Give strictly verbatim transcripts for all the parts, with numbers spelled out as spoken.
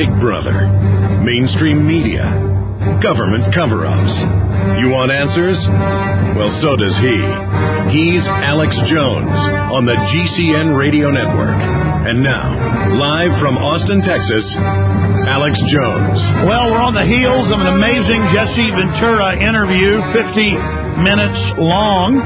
Big Brother, mainstream media, government cover-ups. You want answers? Well, so does he. He's Alex Jones on the G C N Radio Network. And now, live from Austin, Texas, Alex Jones. Well, we're on the heels of an amazing Jesse Ventura interview, fifty minutes long.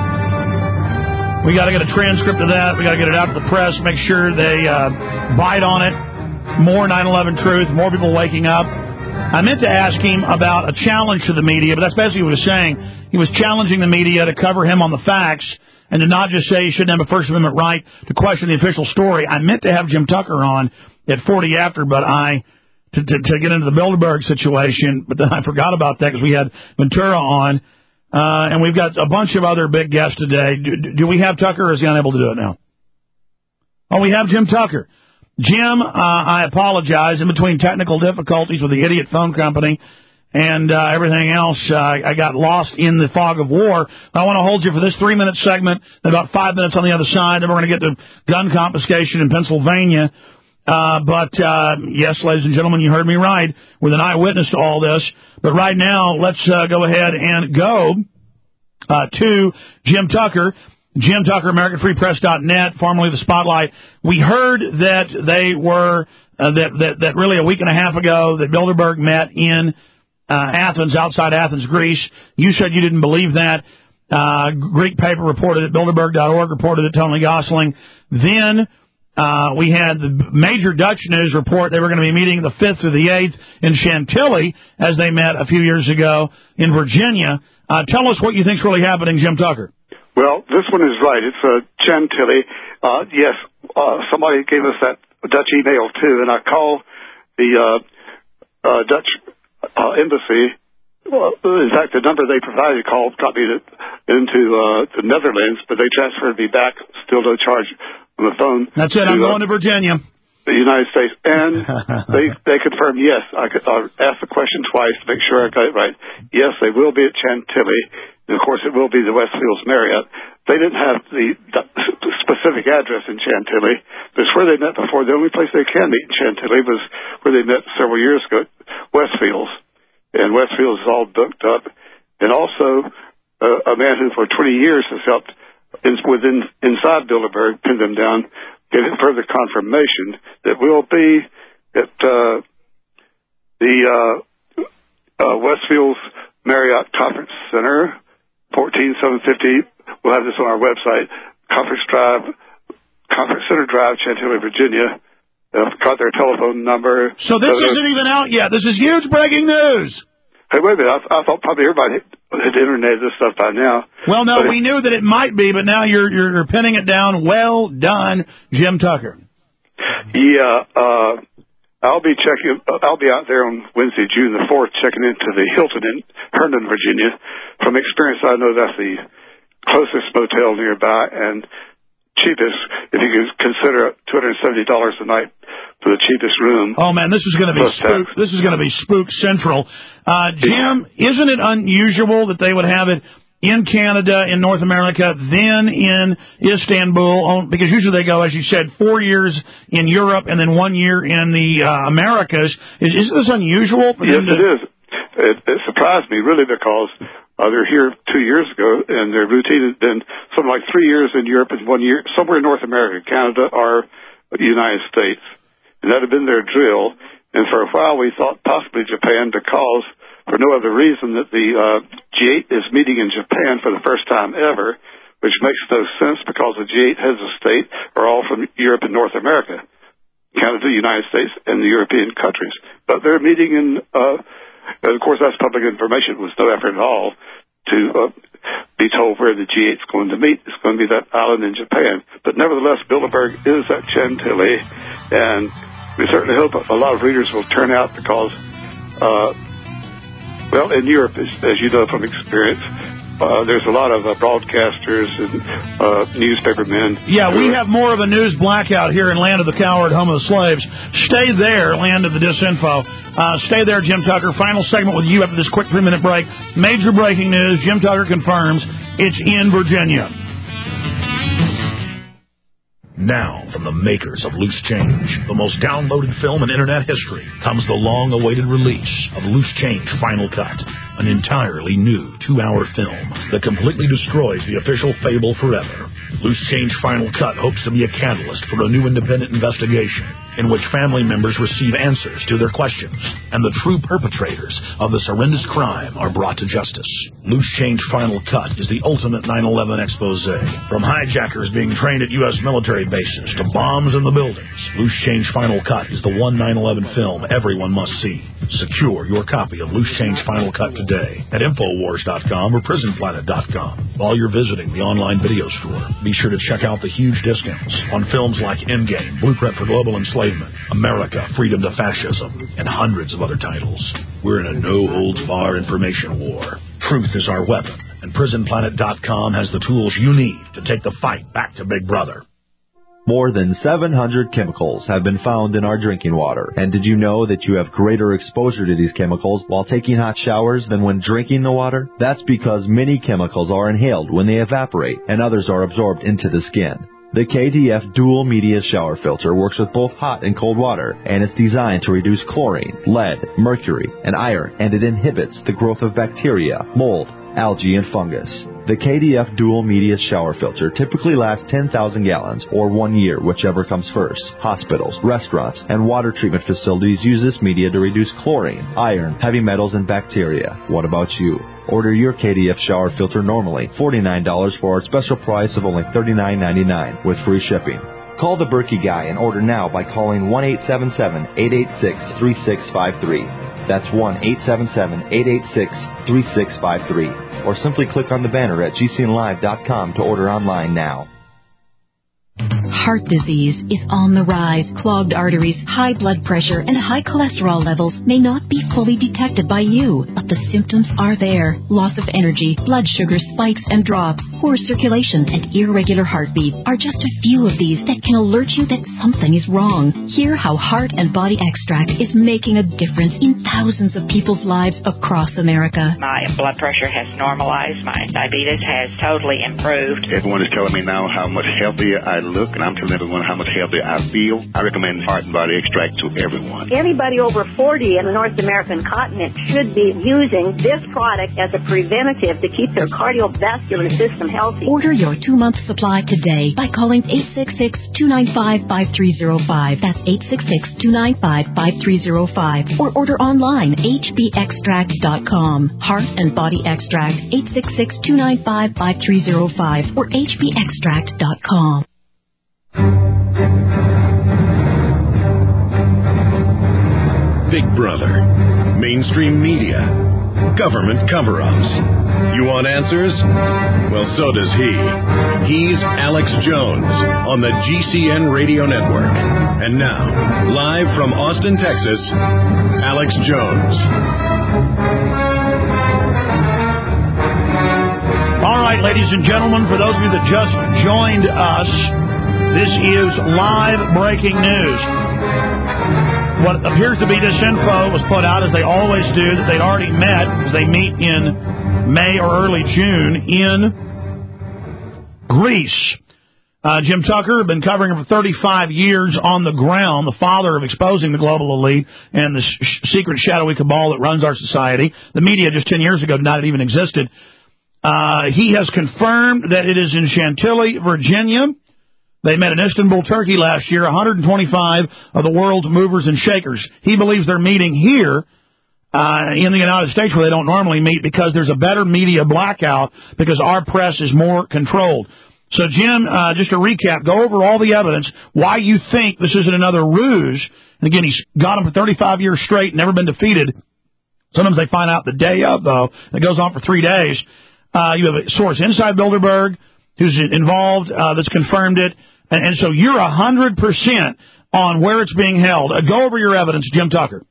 We got to get a transcript of that. We got to get it out to the press, make sure they uh, bite on it. More nine eleven truth, more people waking up. I meant to ask him about a challenge to the media, but that's basically what he was saying. He was challenging the media to cover him on the facts and to not just say he shouldn't have a First Amendment right to question the official story. I meant to have Jim Tucker on at forty after, but I to, to, to get into the Bilderberg situation, but then I forgot about that because we had Ventura on. Uh, and we've got a bunch of other big guests today. Do, do we have Tucker, or is he unable to do it now? Oh, we have Jim Tucker. Jim, uh, I apologize. In between technical difficulties with the idiot phone company and uh, everything else, uh, I got lost in the fog of war. I want to hold you for this three-minute segment, about five minutes on the other side. Then we're going to get to gun confiscation in Pennsylvania. Uh, but, uh, yes, ladies and gentlemen, you heard me right, with an eyewitness to all this. But right now, let's uh, go ahead and go uh, to Jim Tucker. Jim Tucker, American Free Press dot net, formerly The Spotlight. We heard that they were, uh, that, that, that really a week and a half ago, that Bilderberg met in uh, Athens, outside Athens, Greece. You said you didn't believe that. Uh, Greek paper reported it. Bilderberg dot org reported it. Tony Gosling. Then Uh, we had the major Dutch news report they were going to be meeting the fifth through the eighth in Chantilly, as they met a few years ago in Virginia. Uh, tell us what you think's really happening, Jim Tucker. Well, this one is right. It's uh, Chantilly. Uh, yes, uh, somebody gave us that Dutch email, too, and I called the uh, uh, Dutch uh, embassy. Well, in fact, the number they provided called got me to, into uh, the Netherlands, but they transferred me back, still no charge on the phone. That's it. To, I'm going uh, to Virginia. The United States. And they they confirmed, yes. I, could, I asked the question twice to make sure I got it right. Yes, they will be at Chantilly. And, of course, it will be the Westfields Marriott. They didn't have the, the specific address in Chantilly. But it's where they met before. The only place they can meet in Chantilly was where they met several years ago, Westfields. And Westfields is all booked up. And also, uh, a man who for twenty years has helped in, within inside Bilderberg, pin them down, getting further confirmation that we'll be at uh, the uh, uh, Westfields Marriott Conference Center, fourteen seven fifty. We'll have this on our website, Conference Drive, Conference Center Drive, Chantilly, Virginia. Uh, got their telephone number. So this uh, isn't even out yet. This is huge breaking news. Hey, wait a minute. I, I thought probably everybody had interneted this stuff by now. Well, no, but we it, knew that it might be, but now you're you're pinning it down. Well done, Jim Tucker. Yeah, uh, I'll be checking. I'll be out there on Wednesday, June the fourth, checking into the Hilton in Herndon, Virginia. From experience, I know that's the closest motel nearby and cheapest. If you can consider two hundred seventy dollars a night for the cheapest room. Oh man, this is going to be spook. This is going to be spook central. Uh, Jim, isn't it unusual that they would have it in Canada, in North America, then in Istanbul? Because usually they go, as you said, four years in Europe and then one year in the uh, Americas. Is, isn't this unusual? For yes, them to... it is. It, it surprised me really because uh, they're here two years ago and their routine has been something like three years in Europe and one year somewhere in North America, Canada, or the United States. And that had been their drill. And for a while we thought possibly Japan, because for no other reason that the uh, G eight is meeting in Japan for the first time ever, which makes no sense because the G eight heads of state are all from Europe and North America, Canada, the United States, and the European countries. But they're meeting in, uh, and of course that's public information. It was no effort at all to uh, be told where the G eight's going to meet. It's going to be that island in Japan. But nevertheless, Bilderberg is at Chantilly, and we certainly hope a lot of readers will turn out because, uh, well, in Europe, as, as you know from experience, uh, there's a lot of uh, broadcasters and uh, newspaper men. Yeah, we have more of a news blackout here in Land of the Coward, Home of the Slaves. Stay there, Land of the Disinfo. Uh, stay there, Jim Tucker. Final segment with you after this quick three-minute break. Major breaking news. Jim Tucker confirms it's in Virginia. Now, from the makers of Loose Change, the most downloaded film in Internet history, comes the long-awaited release of Loose Change Final Cut, an entirely new two-hour film that completely destroys the official fable forever. Loose Change Final Cut hopes to be a catalyst for a new independent investigation in which family members receive answers to their questions, and the true perpetrators of this horrendous crime are brought to justice. Loose Change Final Cut is the ultimate nine eleven expose. From hijackers being trained at U S military bases to bombs in the buildings, Loose Change Final Cut is the one nine eleven film everyone must see. Secure your copy of Loose Change Final Cut today at Infowars dot com or Prison Planet dot com. While you're visiting the online video store, be sure to check out the huge discounts on films like Endgame, Blueprint for Global Enslavement, America, Freedom to Fascism, and hundreds of other titles. We're in a no-holds-barred information war. Truth is our weapon, and Prison Planet dot com has the tools you need to take the fight back to Big Brother. More than seven hundred chemicals have been found in our drinking water. And did you know that you have greater exposure to these chemicals while taking hot showers than when drinking the water? That's because many chemicals are inhaled when they evaporate, and others are absorbed into the skin. The K D F Dual Media Shower Filter works with both hot and cold water, and it's designed to reduce chlorine, lead, mercury, and iron, and it inhibits the growth of bacteria, mold, algae, and fungus. The K D F Dual Media Shower Filter typically lasts ten thousand gallons, or one year, whichever comes first. Hospitals, restaurants, and water treatment facilities use this media to reduce chlorine, iron, heavy metals, and bacteria. What about you? Order your K D F shower filter normally forty-nine dollars for our special price of only thirty-nine ninety-nine with free shipping. Call the Berkey Guy and order now by calling one eight seven seven, eight eight six, three six five three. That's one eight seven seven, eight eight six, three six five three. Or simply click on the banner at G C N live dot com to order online now. Heart disease is on the rise. Clogged arteries, high blood pressure, and high cholesterol levels may not be fully detected by you, but the symptoms are there. Loss of energy, blood sugar spikes and drops, poor circulation, and irregular heartbeat are just a few of these that can alert you that something is wrong. Hear how Heart and Body Extract is making a difference in thousands of people's lives across America. My blood pressure has normalized. My diabetes has totally improved. Everyone is telling me now how much healthier I look, and I'm telling everyone how much healthier I feel. I recommend Heart and Body Extract to everyone. Anybody over forty in the North American continent should be using this product as a preventative to keep their cardiovascular system healthy. Order your two-month supply today by calling eight six six, two nine five, five three zero five. That's eight six six, two nine five, five three zero five. Or order online, H B extract dot com. Heart and Body Extract, eight six six, two nine five, five three zero five or H B extract dot com. Big Brother, mainstream media, government cover-ups. You want answers? Well, so does he. He's Alex Jones on the G C N Radio Network. And now, live from Austin, Texas, Alex Jones. All right, ladies and gentlemen, for those of you that just joined us, this is live breaking news. What appears to be disinfo was put out, as they always do, that they'd already met, as they meet in May or early June in Greece. Uh, Jim Tucker had been covering it for thirty-five years on the ground, the father of exposing the global elite and the sh- secret shadowy cabal that runs our society. The media just ten years ago did not even existed. Uh, he has confirmed that it is in Chantilly, Virginia. They met in Istanbul, Turkey last year, one hundred twenty-five of the world's movers and shakers. He believes they're meeting here uh, in the United States where they don't normally meet because there's a better media blackout because our press is more controlled. So, Jim, uh, just to recap, go over all the evidence, why you think this isn't another ruse. And again, he's got them for thirty-five years straight, never been defeated. Sometimes they find out the day of, though. It goes on for three days. Uh, you have a source inside Bilderberg who's involved uh, that's confirmed it. And, and so you're one hundred percent on where it's being held. Uh, go over your evidence, Jim Tucker.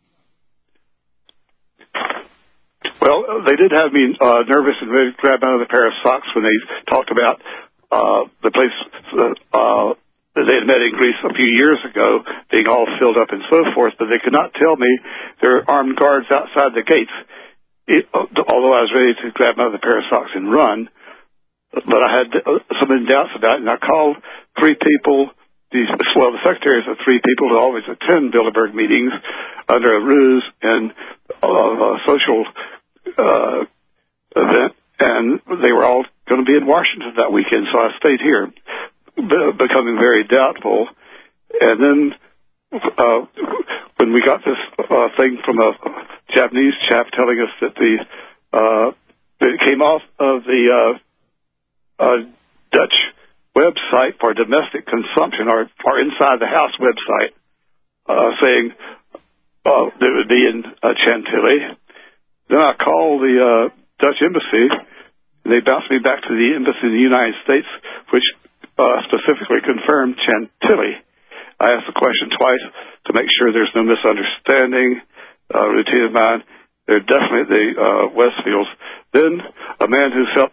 Well, they did have me uh, nervous and ready to grab out of the pair of socks when they talked about uh, the place uh, that they had met in Greece a few years ago being all filled up and so forth, but they could not tell me there are armed guards outside the gates. It, although I was ready to grab out of the pair of socks and run, but I had some doubts about it, and I called three people these, well, the secretaries are three people who always attend Bilderberg meetings under a ruse and uh, a social uh, event, and they were all going to be in Washington that weekend, so I stayed here, be- becoming very doubtful. And then uh, when we got this uh, thing from a Japanese chap telling us that the uh, that it came off of the uh, uh, Dutch website for domestic consumption, or, or inside the house website, uh, saying uh, that it would be in uh, Chantilly. Then I called the uh, Dutch embassy, and they bounced me back to the embassy in the United States, which uh, specifically confirmed Chantilly. I asked the question twice to make sure there's no misunderstanding. Uh, routine of mine, they're definitely the uh, Westfields. Then a man who's helped,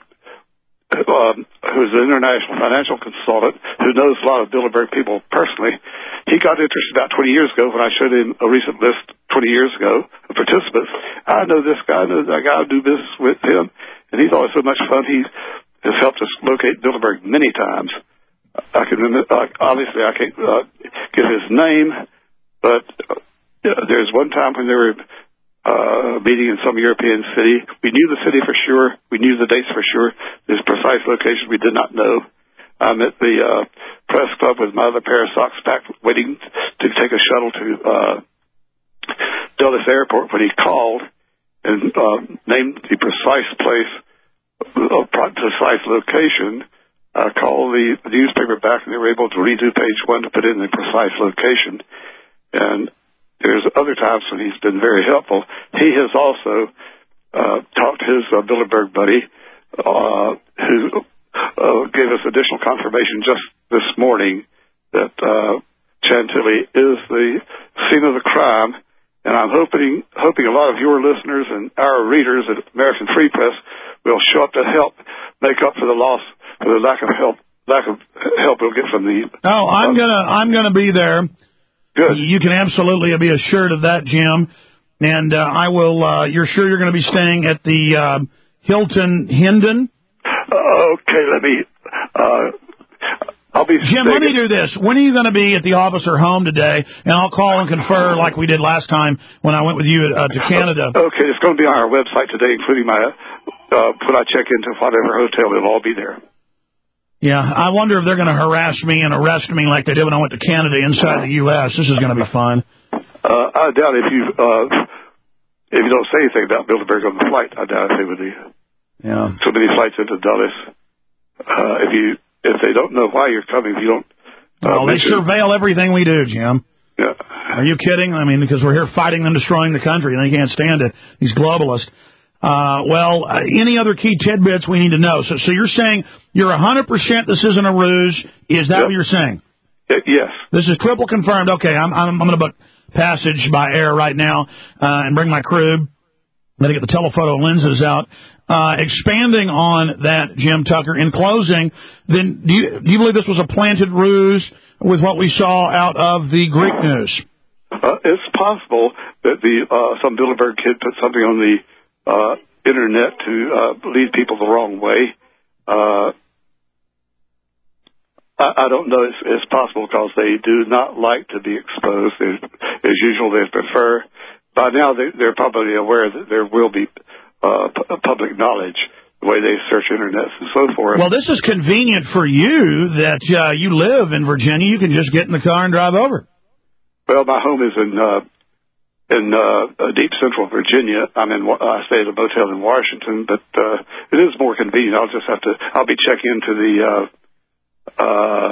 um, who's an international financial consultant who knows a lot of Bilderberg people personally, he got interested about twenty years ago when I showed him a recent list twenty years ago of participants. I know this guy, I know that guy, I do business with him, and he's always so much fun. He has helped us locate Bilderberg many times. I can remember, uh, obviously I can't uh, give his name, but uh, there's one time when they were uh, meeting in some European city. We knew the city for sure. We knew the dates for sure. His precise location we did not know. I'm at the uh, press club with my other pair of socks packed, waiting to take a shuttle to uh, Dulles Airport when he called and uh, named the precise place, uh, precise location. I called the newspaper back, and they were able to redo page one to put in the precise location. And there's other times when he's been very helpful. He has also uh, talked to his uh, Bilderberg buddy, uh, who uh, gave us additional confirmation just this morning that uh, Chantilly is the scene of the crime. And I'm hoping, hoping a lot of your listeners and our readers at American Free Press will show up to help make up for the loss, for the lack of help, lack of help we'll get from the. Oh, I'm uh, gonna, I'm gonna be there. Good. You can absolutely be assured of that, Jim. And uh, I will. Uh, you're sure you're going to be staying at the uh, Hilton Hendon? Uh, okay, let me. Uh, I'll be. Jim, let me do this. When are you going to be at the officer home today? And I'll call and confer like we did last time when I went with you uh, to Canada. Okay, it's going to be on our website today, including my. Uh, when I check into whatever hotel, it'll all be there. Yeah, I wonder if they're going to harass me and arrest me like they did when I went to Canada inside the U S This is going to be fun. Uh, I doubt if you uh, if you don't say anything about Bilderberg on the flight, I doubt if they would be. Yeah. So many flights into Dulles. Uh, if you if they don't know why you're coming, if you don't. Uh, well, they surveil everything we do, Jim. Yeah. Are you kidding? I mean, because we're here fighting them, destroying the country, and they can't stand it. These globalists. Uh, well, uh, any other key tidbits we need to know? So, so you're saying you're one hundred percent this isn't a ruse. Is that yep. what you're saying? Y- yes. This is triple confirmed. Okay, I'm, I'm, I'm going to book passage by air right now uh, and bring my crew. I'm going to get the telephoto lenses out. Uh, expanding on that, Jim Tucker, in closing, then do you, do you believe this was a planted ruse with what we saw out of the Greek news? Uh, it's possible that the uh, some Bilderberg kid put something on the Uh, internet to uh, lead people the wrong way. Uh, I, I don't know. It's, it's possible because they do not like to be exposed. They, as usual, they prefer. By now, they, they're probably aware that there will be uh, p- public knowledge the way they search internet and so forth. Well, this is convenient for you that uh, you live in Virginia. You can just get in the car and drive over. Well, my home is in. Uh, In uh, deep central Virginia. I'm in. I stay at a motel in Washington, but uh, it is more convenient. I'll just have to. I'll be checking into the uh, uh,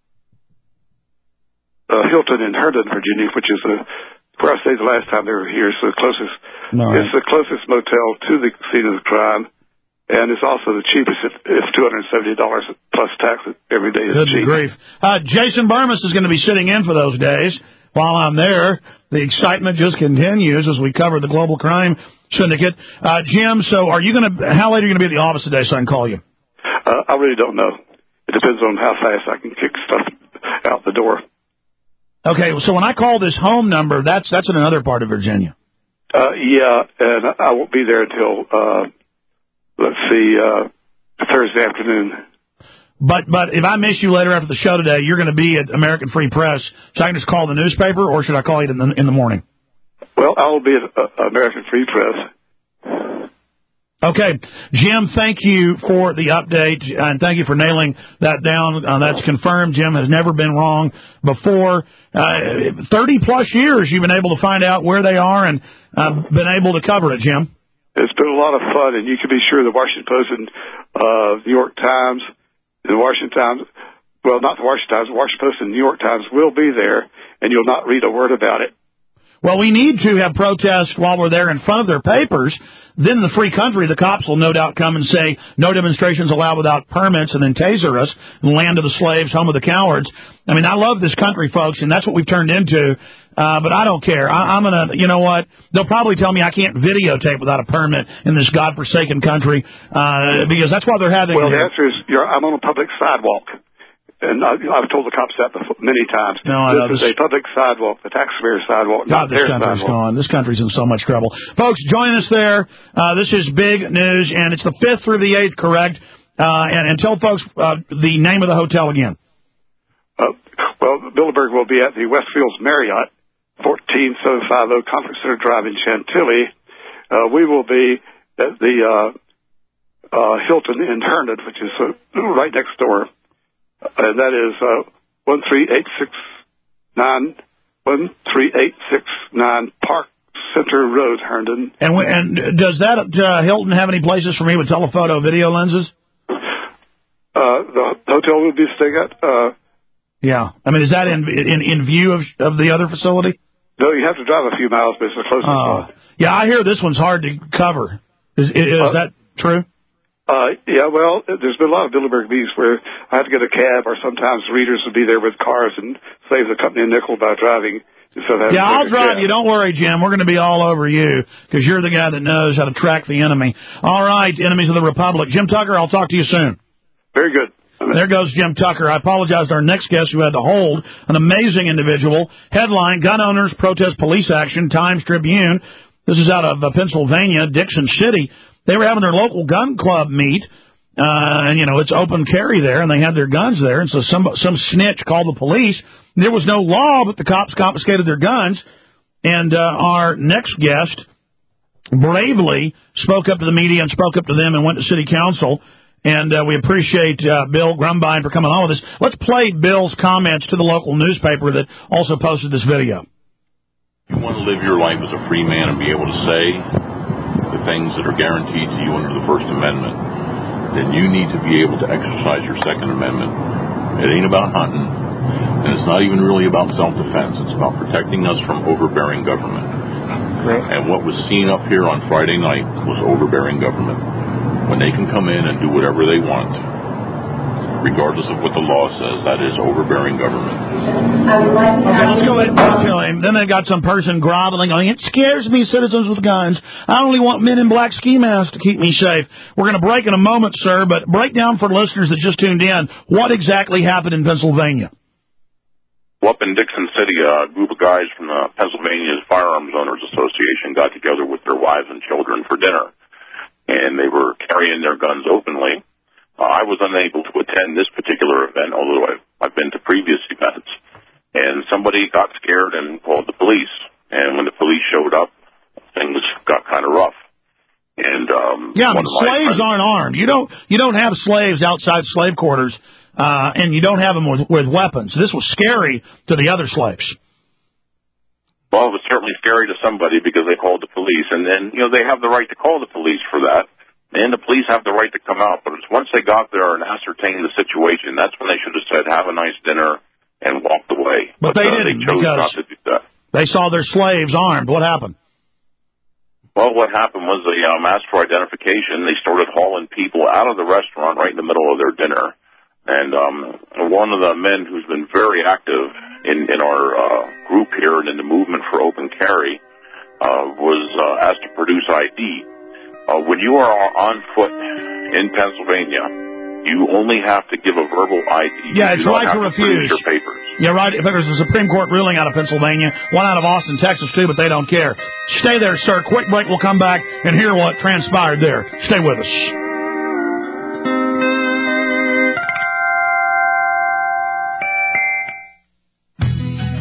uh, Hilton in Herndon, Virginia, which is a, where I stayed the last time they were here. So the closest. Right. It's the closest motel to the scene of the crime, and it's also the cheapest. It's two hundred and seventy dollars plus tax every day. Is Good cheap. grief! Uh, Jason Burmis is going to be sitting in for those days. While I'm there, the excitement just continues as we cover the global crime syndicate. Uh, Jim, so are you going to, how late are you going to be at the office today so I can call you? Uh, I really don't know. It depends on how fast I can kick stuff out the door. Okay, so when I call this home number, that's that's in another part of Virginia. Uh, yeah, and I won't be there until, uh, let's see, uh, Thursday afternoon. But but if I miss you later after the show today, you're going to be at American Free Press, so I can just call the newspaper, or should I call you in the, in the morning? Well, I will be at uh, American Free Press. Okay. Jim, thank you for the update, and thank you for nailing that down. Uh, that's confirmed. Jim has never been wrong before. Uh, thirty-plus years you've been able to find out where they are and uh, been able to cover it, Jim. It's been a lot of fun, and you can be sure the Washington Post and uh, New York Times, the Washington Times, well, not the Washington Times, the Washington Post and New York Times will be there, and you'll not read a word about it. Well, we need to have protests while we're there in front of their papers. Then in the free country, the cops will no doubt come and say, no demonstrations allowed without permits, and then taser us, land of the slaves, home of the cowards. I mean, I love this country, folks, and that's what we've turned into. Uh, but I don't care. I, I'm going to, you know what, they'll probably tell me I can't videotape without a permit in this godforsaken country, uh, because that's why they're having... Well, the answer is, you're, I'm on a public sidewalk. And I, I've told the cops that before, many times. No, I know. This is a public sidewalk, the taxpayer sidewalk, God, not this their country's sidewalk. gone. This country's in so much trouble. Folks, join us there. Uh, this is big news, and it's the fifth through the eighth, correct? Uh, and, and tell folks uh, the name of the hotel again. Uh, well, Bilderberg will be at the Westfields Marriott, fourteen seven fifty Conference Center Drive in Chantilly. Uh, we will be at the uh, uh, Hilton in Herndon, which is uh, right next door. And that is uh, one three eight six nine one three eight six nine Park Center Road, Herndon. And we, and does that uh, Hilton have any places for me with telephoto video lenses? Uh, the hotel we'll be staying at. Uh, yeah, I mean, is that in in, in view of of the other facility? No, you have to drive a few miles, but it's the closest uh, one. Yeah, I hear this one's hard to cover. Is is uh, that true? Uh, yeah, well, there's been a lot of Bilderberg meetings where I have to get a cab, or sometimes readers would be there with cars and save the company a nickel by driving. Instead of yeah, I'll drive cab. you. Don't worry, Jim. We're going to be all over you because you're the guy that knows how to track the enemy. All right, enemies of the Republic. Jim Tucker, I'll talk to you soon. Very good. There goes Jim Tucker. I apologize to our next guest who had to hold, an amazing individual. Headline, Gun Owners Protest Police Action, Times Tribune. This is out of uh, Pennsylvania, Dixon City. They were having their local gun club meet, uh, and, you know, it's open carry there, and they had their guns there, and so some some snitch called the police. There was no law, but the cops confiscated their guns, and uh, our next guest bravely spoke up to the media and spoke up to them and went to city council, and uh, we appreciate uh, Bill Grumbine for coming on with us. Let's play Bill's comments to the local newspaper that also posted this video. You want to live your life as a free man and be able to say the things that are guaranteed to you under the First Amendment, then you need to be able to exercise your Second Amendment. It ain't about hunting, and it's not even really about self-defense. It's about protecting us from overbearing government. Right. And what was seen up here on Friday night was overbearing government. When they can come in and do whatever they want, regardless of what the law says, that is overbearing government. Okay, let's go ahead and talk to him. Then they got some person groveling, going, it scares me, citizens with guns. I only want men in black ski masks to keep me safe. We're going to break in a moment, sir, but break down for listeners that just tuned in, what exactly happened in Pennsylvania? Well, up in Dixon City, a group of guys from uh, Pennsylvania's Firearms Owners Association got together with their wives and children for dinner, and they were carrying their guns openly. Uh, I was unable to attend this particular event, although I've, I've been to previous events. And somebody got scared and called the police. And when the police showed up, things got kind of rough. And um, yeah, but slaves friends, aren't armed. You don't you don't have slaves outside slave quarters, uh, and you don't have them with, with weapons. This was scary to the other slaves. Well, it was certainly scary to somebody because they called the police. And then, you know, they have the right to call the police for that. And the police have the right to come out, but it's once they got there and ascertained the situation, that's when they should have said, have a nice dinner, and walked away. But, but they uh, didn't, they chose because not to do that. They saw their slaves armed. What happened? Well, what happened was they um, asked for identification. They started hauling people out of the restaurant right in the middle of their dinner. And um, one of the men who's been very active in, in our uh, group here and in the movement for open carry uh, was uh, asked to produce I D. Uh, when you are on foot in Pennsylvania, you only have to give a verbal I D. Yeah, it's you right to have refuse. To your papers. Yeah, right. There's a Supreme Court ruling out of Pennsylvania, one out of Austin, Texas, too, but they don't care. Stay there, sir. Quick break. We'll come back and hear what transpired there. Stay with us.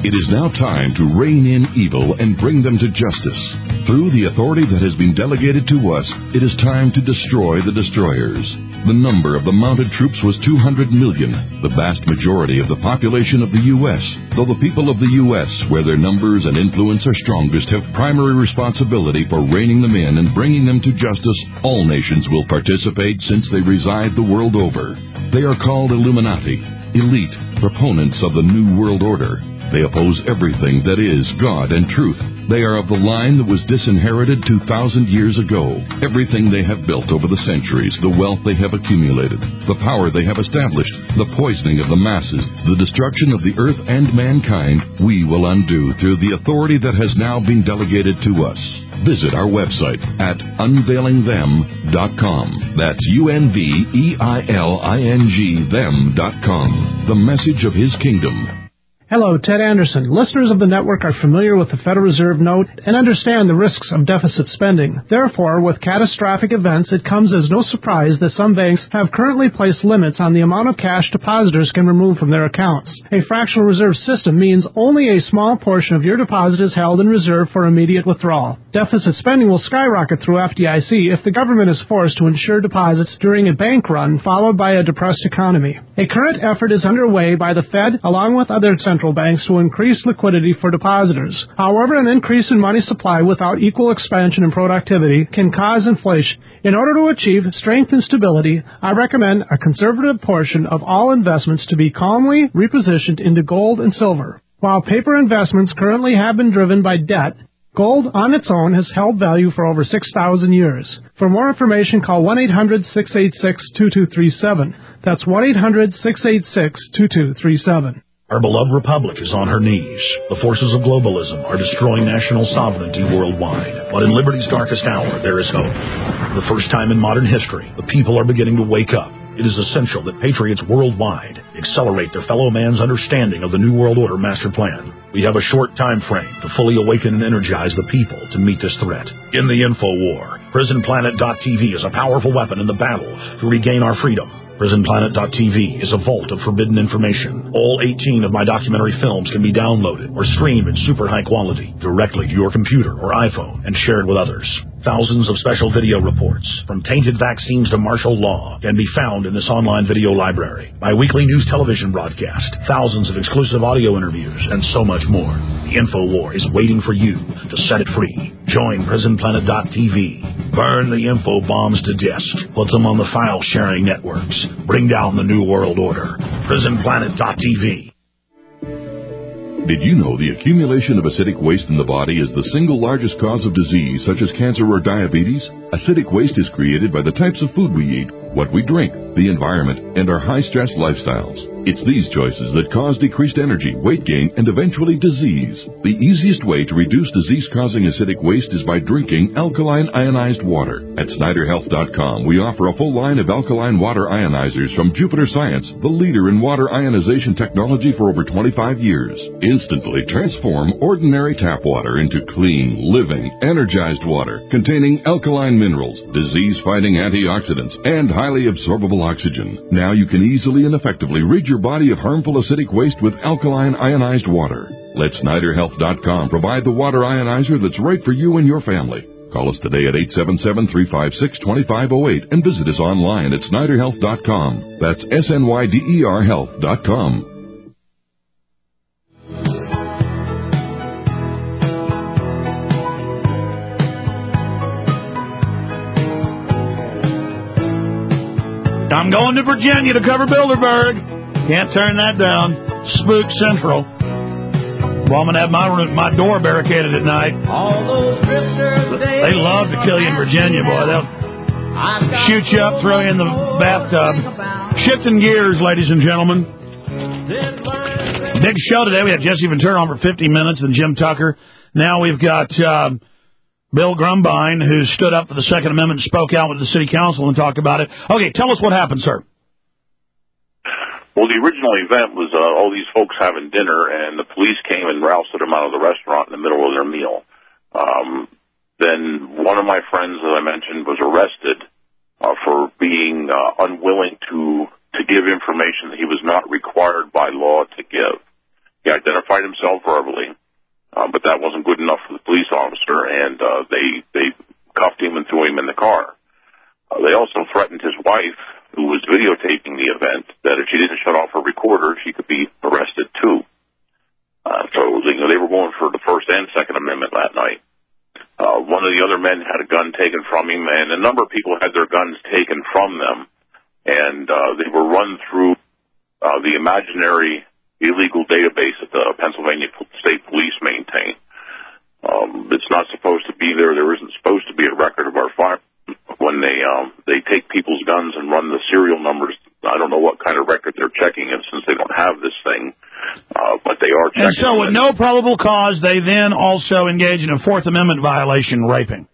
It is now time to rein in evil and bring them to justice. Through the authority that has been delegated to us, it is time to destroy the destroyers. The number of the mounted troops was two hundred million, the vast majority of the population of the U S Though the people of the U S, where their numbers and influence are strongest, have primary responsibility for reining them in and bringing them to justice, all nations will participate since they reside the world over. They are called Illuminati, elite, proponents of the New World Order. They oppose everything that is God and truth. They are of the line that was disinherited two thousand years ago. Everything they have built over the centuries, the wealth they have accumulated, the power they have established, the poisoning of the masses, the destruction of the earth and mankind, we will undo through the authority that has now been delegated to us. Visit our website at unveiling them dot com. That's U N V E I L I N G them dot com. The message of His kingdom. Hello, Ted Anderson. Listeners of the network are familiar with the Federal Reserve note and understand the risks of deficit spending. Therefore, with catastrophic events, it comes as no surprise that some banks have currently placed limits on the amount of cash depositors can remove from their accounts. A fractional reserve system means only a small portion of your deposit is held in reserve for immediate withdrawal. Deficit spending will skyrocket through F D I C if the government is forced to insure deposits during a bank run followed by a depressed economy. A current effort is underway by the Fed along with other central central banks to increase liquidity for depositors. However, an increase in money supply without equal expansion and productivity can cause inflation. In order to achieve strength and stability, I recommend a conservative portion of all investments to be calmly repositioned into gold and silver. While paper investments currently have been driven by debt, gold on its own has held value for over six thousand years. For more information, call one eight hundred six eight six two two three seven. That's one eight hundred six eight six two two three seven. Our beloved republic is on her knees. The forces of globalism are destroying national sovereignty worldwide. But in liberty's darkest hour, there is hope. For the first time in modern history, the people are beginning to wake up. It is essential that patriots worldwide accelerate their fellow man's understanding of the New World Order master plan. We have a short time frame to fully awaken and energize the people to meet this threat. In the info war, prison planet dot t v is a powerful weapon in the battle to regain our freedom. prison planet dot t v is a vault of forbidden information. All eighteen of my documentary films can be downloaded or streamed in super high quality directly to your computer or iPhone and shared with others. Thousands of special video reports, from tainted vaccines to martial law, can be found in this online video library. My weekly news television broadcast, thousands of exclusive audio interviews, and so much more. The info war is waiting for you to set it free. Join prison planet dot t v. Burn the info bombs to disk. Put them on the file-sharing networks. Bring down the New World Order. prison planet dot t v. Did you know the accumulation of acidic waste in the body is the single largest cause of disease, such as cancer or diabetes? Acidic waste is created by the types of food we eat, what we drink, the environment, and our high-stress lifestyles. It's these choices that cause decreased energy, weight gain, and eventually disease. The easiest way to reduce disease-causing acidic waste is by drinking alkaline ionized water. At Snyder Health dot com, we offer a full line of alkaline water ionizers from Jupiter Science, the leader in water ionization technology for over twenty-five years. Instantly transform ordinary tap water into clean, living, energized water containing alkaline minerals, disease-fighting antioxidants, and highly absorbable oxygen. Now you can easily and effectively rid your body of harmful acidic waste with alkaline ionized water. Let Snyder Health dot com provide the water ionizer that's right for you and your family. Call us today at eight seven seven, three five six, two five zero eight and visit us online at Snyder Health dot com. That's S N Y D E R Health dot com. I'm going to Virginia to cover Bilderberg. Can't turn that down. Spook Central. Well, I'm going to have my my door barricaded at night. They love to kill you in Virginia, boy. They'll shoot you up, throw you in the bathtub. Shifting gears, ladies and gentlemen. Big show today. We had Jesse Ventura on for fifty minutes and Jim Tucker. Now we've got uh, Bill Grumbine, who stood up for the Second Amendment and spoke out with the city council and talked about it. Okay, tell us what happened, sir. Well, the original event was uh, all these folks having dinner, and the police came and rousted them out of the restaurant in the middle of their meal. Um, then one of my friends, as I mentioned, was arrested uh, for being uh, unwilling to, to give information that he was not required by law to give. He identified himself for a she could be arrested too. Uh, so you know, they were going for the First and Second Amendment that night. Uh, one of the other men had a gun taken from him, and a number of people had their guns taken from them, and uh, they were run through uh, the imaginary illegal database that the Pennsylvania State Police maintain. Um, it's not supposed to be there. There isn't supposed to be a record of our fire. When they um, they take people's guns and run the serial numbers, I don't know what kind of record they're checking it since they don't have this thing, uh, but they are checking. And so with no probable cause, they then also engage in a Fourth Amendment violation, raping.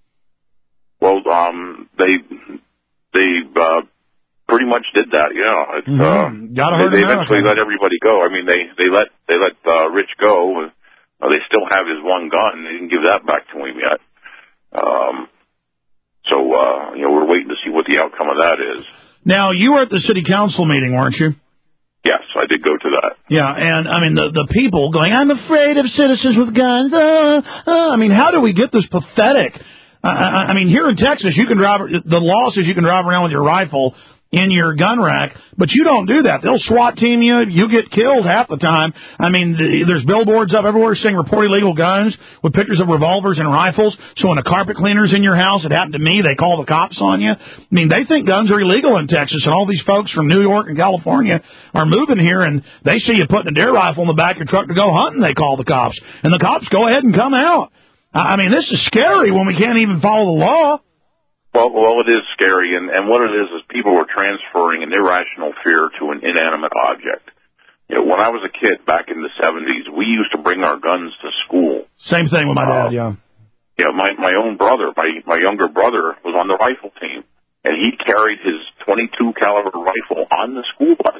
Well, um, they they uh, pretty much did that, yeah. It's, mm-hmm. uh, Gotta they, hurt they America. eventually let everybody go. I mean, they, they let they let uh, Rich go. Uh, they still have his one gun. They didn't give that back to him yet. Um, so, uh, you know, we're waiting to see what the outcome of that is. Now, you were at the city council meeting, weren't you? Yes, I did go to that. Yeah, and, I mean, the, the people going, I'm afraid of citizens with guns. Uh, uh, I mean, how do we get this pathetic? Uh, I, I mean, here in Texas, you can drive, the law says you can drive around with your rifle in your gun rack, but you don't do that. They'll SWAT team you. You get killed half the time. I mean, the, there's billboards up everywhere saying report illegal guns with pictures of revolvers and rifles. So when a carpet cleaner's in your house, it happened to me, they call the cops on you. I mean, they think guns are illegal in Texas, and all these folks from New York and California are moving here, and they see you putting a deer rifle in the back of your truck to go hunting, they call the cops. And the cops go ahead and come out. I mean, this is scary when we can't even follow the law. Well, well, it is scary, and, and what it is is people are transferring an irrational fear to an inanimate object. You know, when I was a kid back in the seventies, we used to bring our guns to school. Same thing with my dad, yeah. Yeah, my my own brother, my my younger brother, was on the rifle team, and he carried his twenty-two caliber rifle on the school bus.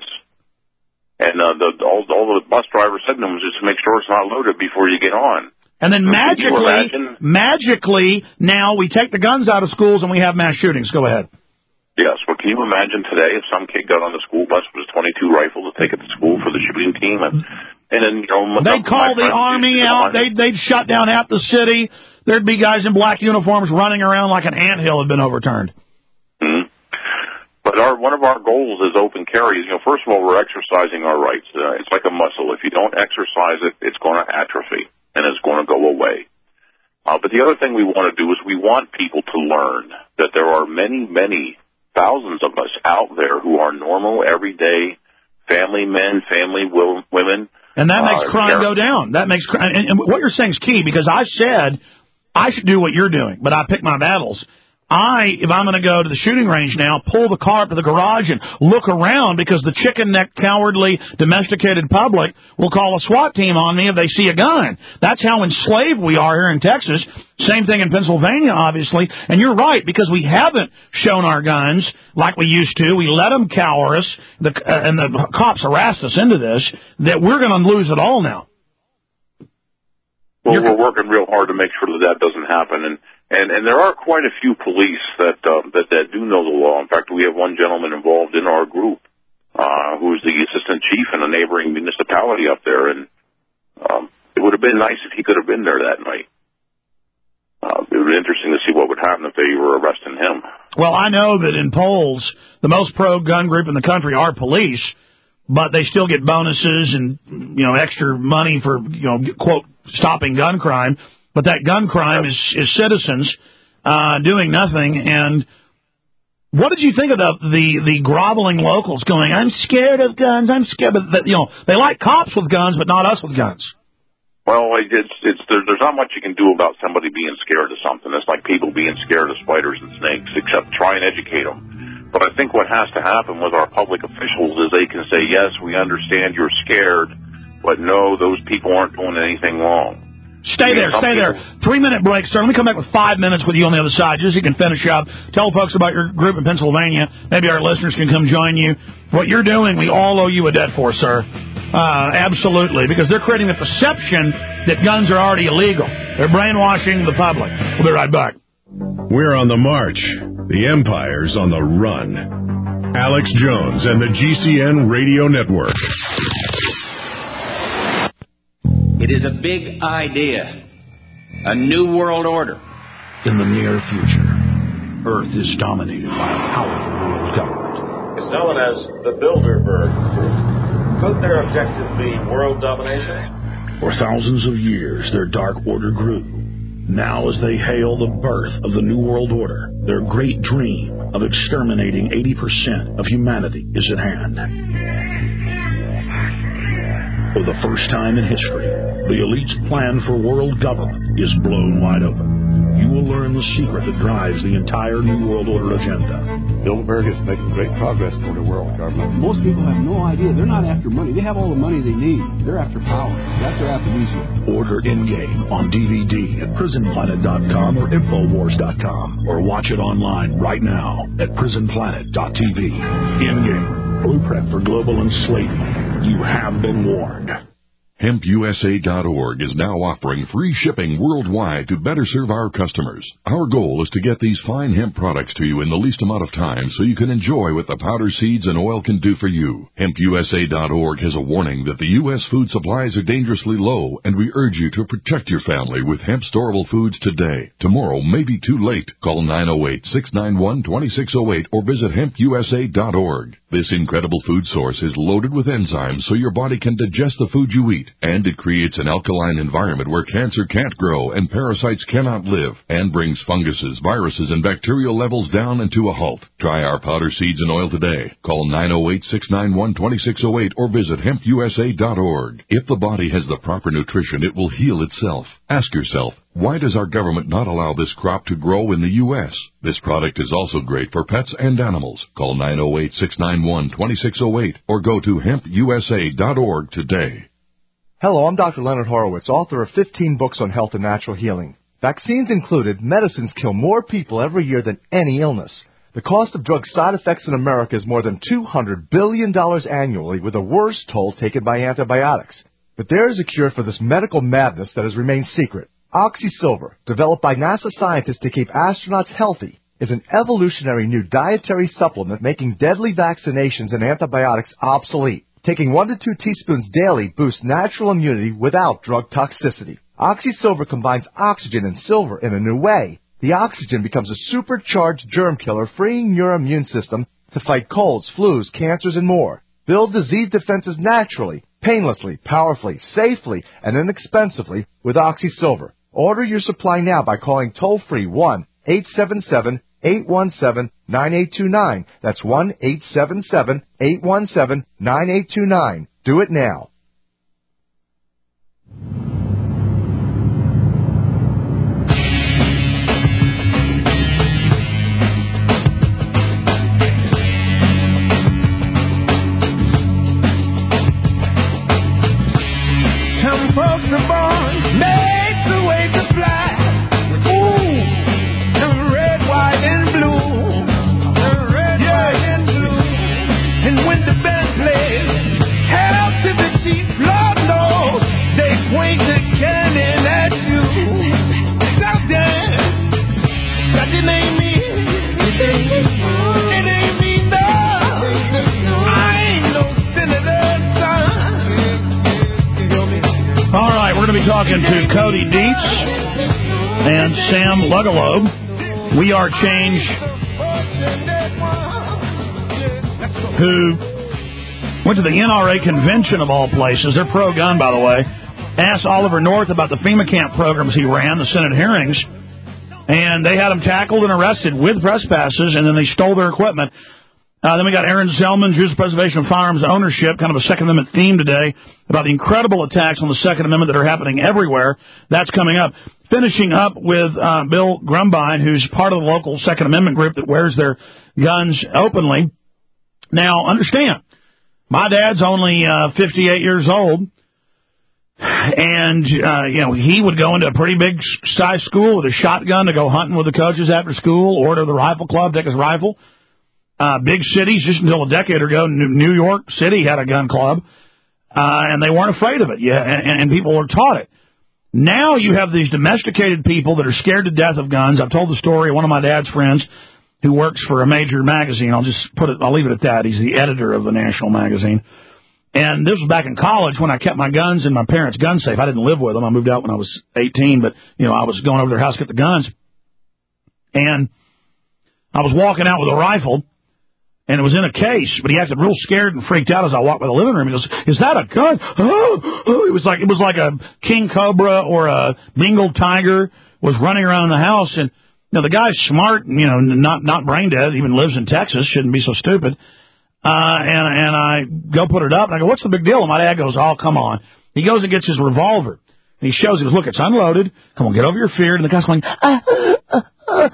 And uh, the all, all the bus driver said to him was just to make sure it's not loaded before you get on. And then magically, magically, now we take the guns out of schools and we have mass shootings. Go ahead. Yes. Well, can you imagine today if some kid got on the school bus with a twenty-two rifle to take it to school for the shooting team, and, and then you know they'd call the army out. They'd they'd shut down half the city. There'd be guys in black uniforms running around like an anthill had been overturned. Mm-hmm. But our one of our goals is open carry. You know, first of all, we're exercising our rights. Uh, it's like a muscle. If you don't exercise it, it's going to atrophy. And it's going to go away. Uh, but the other thing we want to do is we want people to learn that there are many, many thousands of us out there who are normal, everyday family men, family will, women. And that makes uh, crime go down. That makes crime. And, and what you're saying is key, because I said I should do what you're doing, but I pick my battles. I, if I'm going to go to the shooting range now, pull the car up to the garage and look around, because the chicken-necked, cowardly, domesticated public will call a SWAT team on me if they see a gun. That's how enslaved we are here in Texas. Same thing in Pennsylvania, obviously. And you're right, because we haven't shown our guns like we used to. We let them cower us, the, uh, and the cops harassed us into this, that we're going to lose it all now. Well, you're... we're working real hard to make sure that that doesn't happen. And And, and there are quite a few police that, uh, that that do know the law. In fact, we have one gentleman involved in our group uh, who's the assistant chief in a neighboring municipality up there. And um, it would have been nice if he could have been there that night. Uh, it would be interesting to see what would happen if they were arresting him. Well, I know that in polls, the most pro-gun group in the country are police, but they still get bonuses and, you know, extra money for, you know, quote, stopping gun crime. But that gun crime is, is citizens uh, doing nothing. And what did you think of the, the the groveling locals going, I'm scared of guns, I'm scared of, you know, they like cops with guns, but not us with guns. Well, it's, it's, there, there's not much you can do about somebody being scared of something. It's like people being scared of spiders and snakes, except try and educate them. But I think what has to happen with our public officials is they can say, yes, we understand you're scared, but no, those people aren't doing anything wrong. Stay there, stay there. Three-minute break, sir. Let me come back with five minutes with you on the other side, just so you can finish up. Tell folks about your group in Pennsylvania. Maybe our listeners can come join you. What you're doing, we all owe you a debt for, sir. Uh, absolutely, because they're creating the perception that guns are already illegal. They're brainwashing the public. We'll be right back. We're on the march. The empire's on the run. Alex Jones and the G C N Radio Network. It is a big idea, a new world order. In the near future, Earth is dominated by a powerful world government. It's known as the Bilderberg Group. Could their objective be world domination? For thousands of years, their dark order grew. Now, as they hail the birth of the New World Order, their great dream of exterminating eighty percent of humanity is at hand. For the first time in history, the elite's plan for world government is blown wide open. You will learn the secret that drives the entire New World Order agenda. Bilderberg is making great progress toward a world government. Most people have no idea. They're not after money. They have all the money they need. They're after power. That's their aphrodisiac. Order Endgame on D V D at prison planet dot com or infowars dot com, or watch it online right now at prison planet dot t v. Endgame, blueprint for global enslavement. You have been warned. hemp u s a dot org is now offering free shipping worldwide to better serve our customers. Our goal is to get these fine hemp products to you in the least amount of time so you can enjoy what the powder seeds and oil can do for you. hemp u s a dot org has a warning that the U S food supplies are dangerously low, and we urge you to protect your family with hemp storable foods today. Tomorrow may be too late. Call nine oh eight, six nine one, two six oh eight or visit hemp u s a dot org. This incredible food source is loaded with enzymes so your body can digest the food you eat, and it creates an alkaline environment where cancer can't grow and parasites cannot live, and brings funguses, viruses, and bacterial levels down and to a halt. Try our powder seeds and oil today. Call nine oh eight, six nine one, two six oh eight or visit hemp u s a dot org. If the body has the proper nutrition, it will heal itself. Ask yourself, why does our government not allow this crop to grow in the U S? This product is also great for pets and animals. Call nine oh eight, six nine one, two six oh eight or go to hemp u s a dot org today. Hello, I'm Doctor Leonard Horowitz, author of fifteen books on health and natural healing. Vaccines included, medicines kill more people every year than any illness. The cost of drug side effects in America is more than two hundred billion dollars annually, with the worst toll taken by antibiotics. But there is a cure for this medical madness that has remained secret. OxySilver, developed by NASA scientists to keep astronauts healthy, is an evolutionary new dietary supplement making deadly vaccinations and antibiotics obsolete. Taking one to two teaspoons daily boosts natural immunity without drug toxicity. OxySilver combines oxygen and silver in a new way. The oxygen becomes a supercharged germ killer, freeing your immune system to fight colds, flus, cancers, and more. Build disease defenses naturally, painlessly, powerfully, safely, and inexpensively with OxySilver. Order your supply now by calling toll-free one eight seven seven, eight one seven, nine eight two nine. That's one eight seven seven, eight one seven, nine eight two nine. Do it now. Some folks are born made the way to fly. Ooh, the red, white, and blue. The red, yeah. white, and blue. And when the band plays, head out to the chief, Lord knows they point the cannon at you. It's out there. That it ain't me. It ain't me. It ain't me, no. I ain't no senator's son. All right, we're going to be talking to Cody Dietz and Sam Lugalobe. We Are Change, who went to the N R A convention of all places. They're pro-gun, by the way. Asked Oliver North about the FEMA camp programs he ran, the Senate hearings, and they had him tackled and arrested with press passes, and then they stole their equipment. Uh, then we got Aaron Zellman, Jews Preservation of Firearms Ownership, kind of a Second Amendment theme today about the incredible attacks on the Second Amendment that are happening everywhere. That's coming up. Finishing up with uh, Bill Grumbine, who's part of the local Second Amendment group that wears their guns openly. Now, understand, my dad's only uh, fifty-eight years old, and uh, you know he would go into a pretty big size school with a shotgun to go hunting with the coaches after school, or to the rifle club, take his rifle. Uh, big cities, just until a decade ago, New York City had a gun club, uh, and they weren't afraid of it. Yeah, and, and people were taught it. Now you have these domesticated people that are scared to death of guns. I've told the story of one of my dad's friends who works for a major magazine. I'll just put it, I'll leave it at that. He's the editor of the national magazine. And this was back in college when I kept my guns in my parents' gun safe. I didn't live with them. I moved out when I was eighteen, but, you know, I was going over to their house to get the guns. And I was walking out with a rifle, And it was in a case, but he acted real scared and freaked out as I walked by the living room. He goes, "Is that a gun?" Oh, oh. It was like it was like a king cobra or a Bengal tiger was running around the house. And you know, the guy's smart, and you know, not not brain dead. Even lives in Texas. Shouldn't be so stupid. Uh, and and I go put it up, and I go, "What's the big deal?" And my dad goes, "Oh, come on." He goes and gets his revolver, and he shows. He goes, "Look, it's unloaded. Come on, get over your fear." And the guy's going, ah, ah, ah.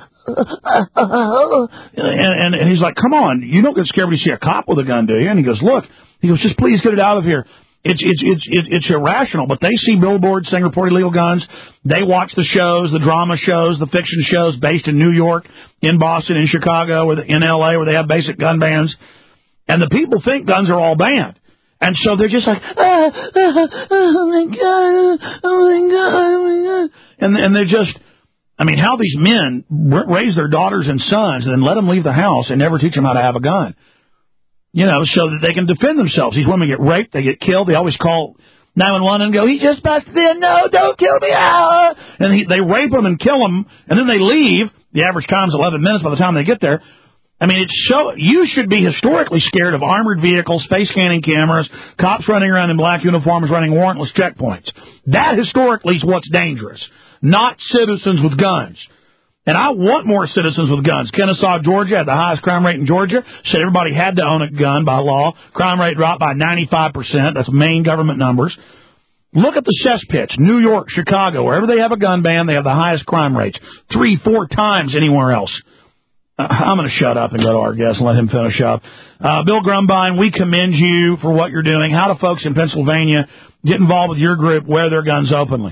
And, and, and he's like, "Come on, you don't get scared when you see a cop with a gun, do you?" And he goes, "Look," he goes, "just please get it out of here. It's it's it's it's, it's irrational." But they see billboards saying report illegal guns. They watch the shows, the drama shows, the fiction shows based in New York, in Boston, in Chicago, or in L A, where they have basic gun bans. And the people think guns are all banned. And so they're just like, ah, ah, oh my God, oh my God, oh my God. And, and they're just, I mean, how these men raise their daughters and sons and then let them leave the house and never teach them how to have a gun, you know, so that they can defend themselves. These women get raped, they get killed. They always call nine one one and go, "He just busted in. No, don't kill me." Ah. And he, they rape them and kill them, and then they leave. The average time's eleven minutes by the time they get there. I mean, it's so, you should be historically scared of armored vehicles, space scanning cameras, cops running around in black uniforms running warrantless checkpoints. That historically is what's dangerous, not citizens with guns. And I want more citizens with guns. Kennesaw, Georgia, had the highest crime rate in Georgia. Said everybody had to own a gun by law. Crime rate dropped by ninety-five percent. That's main government numbers. Look at the cesspits. New York, Chicago, wherever they have a gun ban, they have the highest crime rates. Three, four times anywhere else. I'm going to shut up and go to our guest and let him finish up. Uh, Bill Grumbine, we commend you for what you're doing. How do folks in Pennsylvania get involved with your group, wear their guns openly?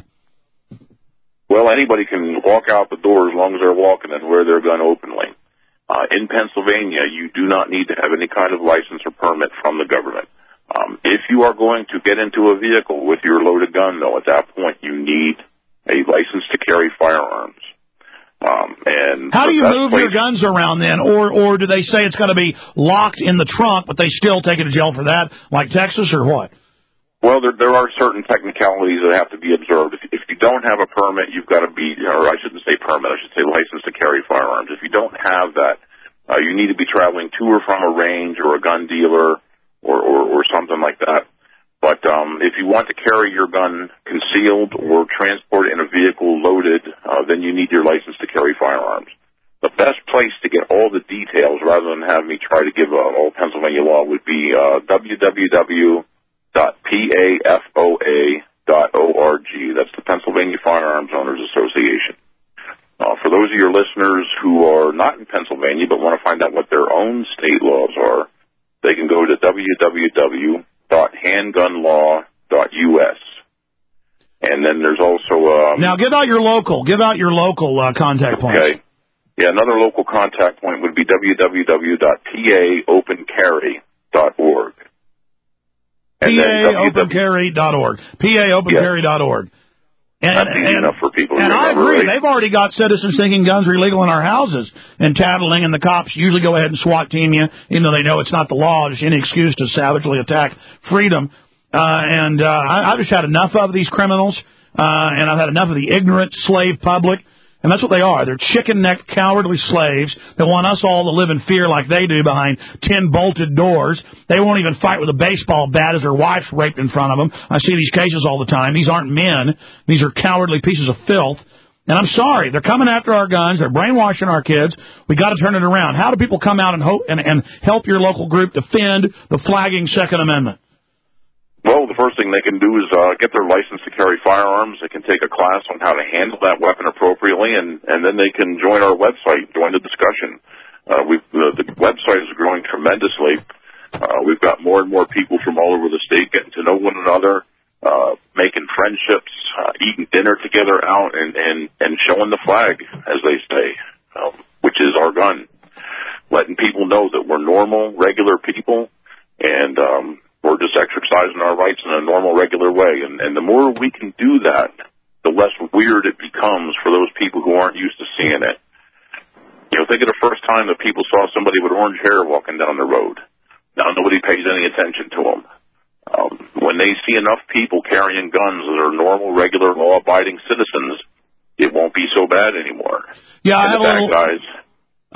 Well, anybody can walk out the door as long as they're walking and wear their gun openly. Uh, in Pennsylvania, you do not need to have any kind of license or permit from the government. Um, if you are going to get into a vehicle with your loaded gun, though, at that point you need a license to carry firearms. Um, and how do you move place, your guns around then, or or do they say it's got to be locked in the trunk, but they still take it to jail for that, like Texas, or what? Well, there there are certain technicalities that have to be observed. If, if you don't have a permit, you've got to be, or I shouldn't say permit, I should say license to carry firearms. If you don't have that, uh, you need to be traveling to or from a range or a gun dealer or or, or something like that. But um, if you want to carry your gun concealed or transport it in a vehicle loaded, uh, then you need your license to carry firearms. The best place to get all the details, rather than have me try to give uh, all Pennsylvania law, would be uh, w w w dot p a f o a dot org. That's the Pennsylvania Firearms Owners Association. Uh, for those of your listeners who are not in Pennsylvania but want to find out what their own state laws are, they can go to w w w dot handgun law dot u s. And then there's also... Um, now, give out your local. Give out your local uh, contact point. Okay. Yeah, another local contact point would be w w w dot p a open carry dot org. P A open carry dot org. P A open carry dot org. And, That's easy and, enough for people to and remember, I agree. Right? They've already got citizens thinking guns are illegal in our houses and tattling, and the cops usually go ahead and SWAT team you, even though they know it's not the law. There's any excuse to savagely attack freedom. Uh, and uh, I, I've just had enough of these criminals, uh, and I've had enough of the ignorant slave public. And that's what they are. They're chicken-necked, cowardly slaves that want us all to live in fear like they do behind ten bolted doors. They won't even fight with a baseball bat as their wife's raped in front of them. I see these cases all the time. These aren't men. These are cowardly pieces of filth. And I'm sorry. They're coming after our guns. They're brainwashing our kids. We got to turn it around. How do people come out and, hope, and, and help your local group defend the flagging Second Amendment? Well, the first thing they can do is uh, get their license to carry firearms. They can take a class on how to handle that weapon appropriately, and, and then they can join our website, join the discussion. Uh, we've, uh, the website is growing tremendously. Uh, we've got more and more people from all over the state getting to know one another, uh, making friendships, uh, eating dinner together out, and, and, and showing the flag, as they say, um, which is our gun. Letting people know that we're normal, regular people, and um, we're just exercising our rights in a normal, regular way. And, and the more we can do that, the less weird it becomes for those people who aren't used to seeing it. You know, think of the first time that people saw somebody with orange hair walking down the road. Now nobody pays any attention to them. Um, when they see enough people carrying guns that are normal, regular, law-abiding citizens, it won't be so bad anymore. Yeah, and I have the a bad little... guys...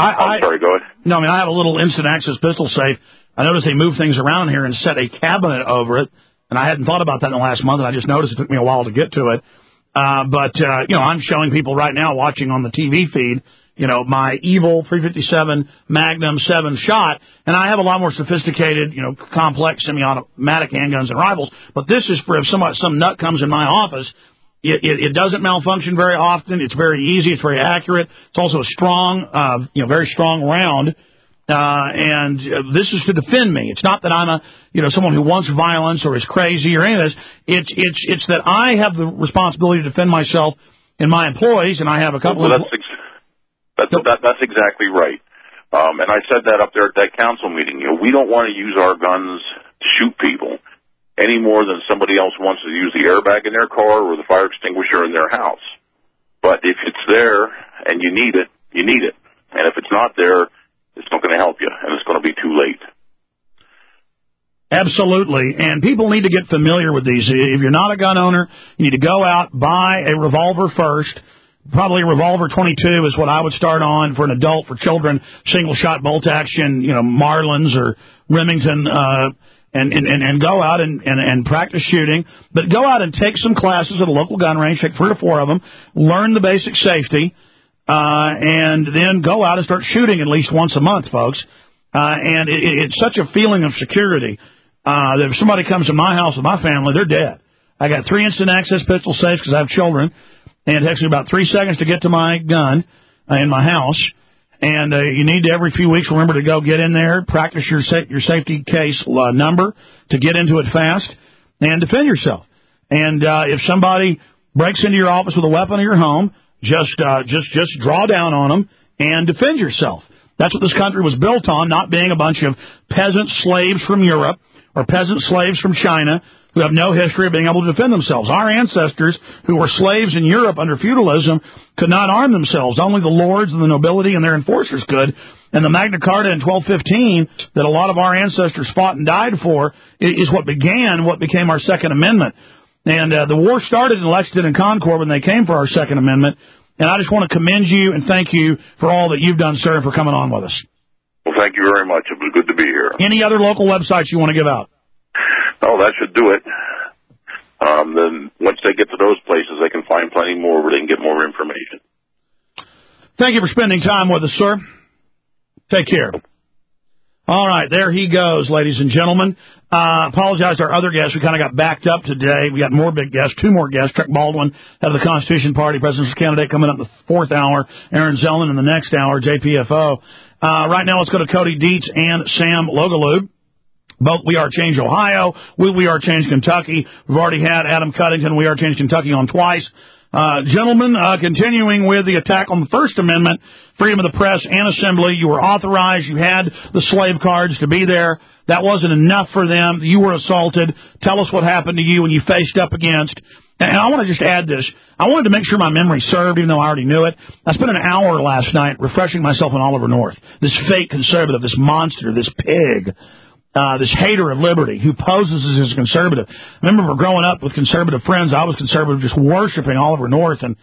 I, I'm I, sorry, go ahead. No, I mean, I have a little instant access pistol safe. I noticed they moved things around here and set a cabinet over it, and I hadn't thought about that in the last month, and I just noticed it took me a while to get to it. Uh, but, uh, you know, I'm showing people right now watching on the T V feed, you know, my evil three fifty-seven Magnum seven shot, and I have a lot more sophisticated, you know, complex semi-automatic handguns and rifles, but this is for if somebody, some nut comes in my office. It, it, it doesn't malfunction very often. It's very easy. It's very accurate. It's also a strong, uh, you know, very strong round. Uh, and uh, this is to defend me. It's not that I'm a, you know, someone who wants violence or is crazy or any of this. It's, it's, it's that I have the responsibility to defend myself and my employees, and I have a couple well, of... That's, ex- that's, that, that's exactly right. Um, and I said that up there at that council meeting. You know, we don't want to use our guns to shoot people any more than somebody else wants to use the airbag in their car or the fire extinguisher in their house. But if it's there and you need it, you need it. And if it's not there, it's not going to help you, and it's going to be too late. Absolutely. And people need to get familiar with these. If you're not a gun owner, you need to go out, buy a revolver first. Probably a revolver twenty-two is what I would start on for an adult, for children, single-shot bolt-action, you know, Marlins or Remington, uh, and, and, and go out and, and, and practice shooting. But go out and take some classes at a local gun range, take three or four of them, learn the basic safety, uh, and then go out and start shooting at least once a month, folks. Uh, and it, it's such a feeling of security uh, that if somebody comes to my house with my family, they're dead. I got three instant access pistol safes because I have children, and it takes me about three seconds to get to my gun uh, in my house. And uh, you need to, every few weeks, remember to go get in there, practice your sa- your safety case uh, number to get into it fast, and defend yourself. And uh, if somebody breaks into your office with a weapon in your home, just uh, just just draw down on them and defend yourself. That's what this country was built on, not being a bunch of peasant slaves from Europe or peasant slaves from China who have no history of being able to defend themselves. Our ancestors, who were slaves in Europe under feudalism, could not arm themselves. Only the lords and the nobility and their enforcers could. And the Magna Carta in twelve fifteen, that a lot of our ancestors fought and died for, is what began what became our Second Amendment. And uh, the war started in Lexington and Concord when they came for our Second Amendment. And I just want to commend you and thank you for all that you've done, sir, and for coming on with us. Well, thank you very much. It was good to be here. Any other local websites you want to give out? Oh, that should do it. Um, then once they get to those places, they can find plenty more where they can get more information. Thank you for spending time with us, sir. Take care. All right, there he goes, ladies and gentlemen. Uh, apologize to our other guests. We kind of got backed up today. We got more big guests, two more guests. Chuck Baldwin, head of the Constitution Party, presidential candidate, coming up in the fourth hour. Aaron Zellman in the next hour, J P F O. Uh, right now, let's go to Cody Dietz and Sam Logaloo. Both We Are Change Ohio, We, we Are Change Kentucky. We've already had Adam Cuddington, We Are Change Kentucky on twice. Uh, gentlemen, uh, continuing with the attack on the First Amendment, freedom of the press and assembly. You were authorized. You had the slave cards to be there. That wasn't enough for them. You were assaulted. Tell us what happened to you when you faced up against. And I want to just add this. I wanted to make sure my memory served, even though I already knew it. I spent an hour last night refreshing myself on Oliver North, this fake conservative, this monster, this pig. Uh, this hater of liberty who poses as a conservative. I remember growing up with conservative friends. I was conservative, just worshiping Oliver North. And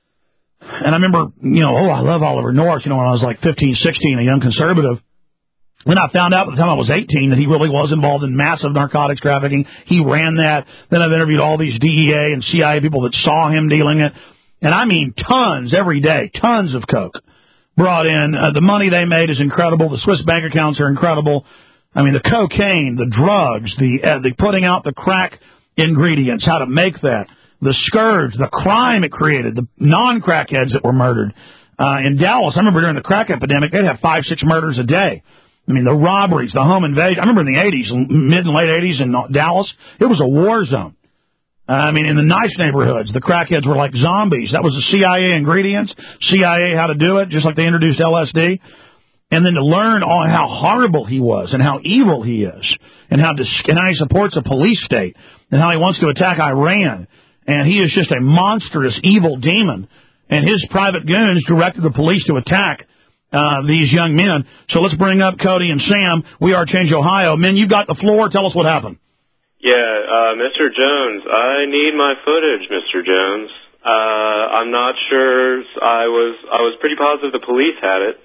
and I remember, you know, oh, I love Oliver North, you know, when I was like fifteen, sixteen, a young conservative. Then I found out by the time I was eighteen that he really was involved in massive narcotics trafficking. He ran that. Then I've interviewed all these D E A and C I A people that saw him dealing it. And I mean tons every day, tons of coke brought in. Uh, the money they made is incredible. The Swiss bank accounts are incredible. I mean, the cocaine, the drugs, the, uh, the putting out the crack ingredients, how to make that, the scourge, the crime it created, the non-crackheads that were murdered. Uh, in Dallas, I remember during the crack epidemic, they'd have five, six murders a day. I mean, the robberies, the home invasion. I remember in the eighties, mid and late eighties in Dallas, it was a war zone. Uh, I mean, in the nice neighborhoods, the crackheads were like zombies. That was the C I A ingredients, C I A how to do it, just like they introduced L S D. And then to learn all how horrible he was and how evil he is and how, dis- and how he supports a police state and how he wants to attack Iran. And he is just a monstrous, evil demon. And his private goons directed the police to attack uh, these young men. So let's bring up Cody and Sam. We Are Change Ohio. Men, you got the floor. Tell us what happened. Yeah, uh, Mister Jones, I need my footage, Mister Jones. Uh, I'm not sure. I was I was pretty positive the police had it.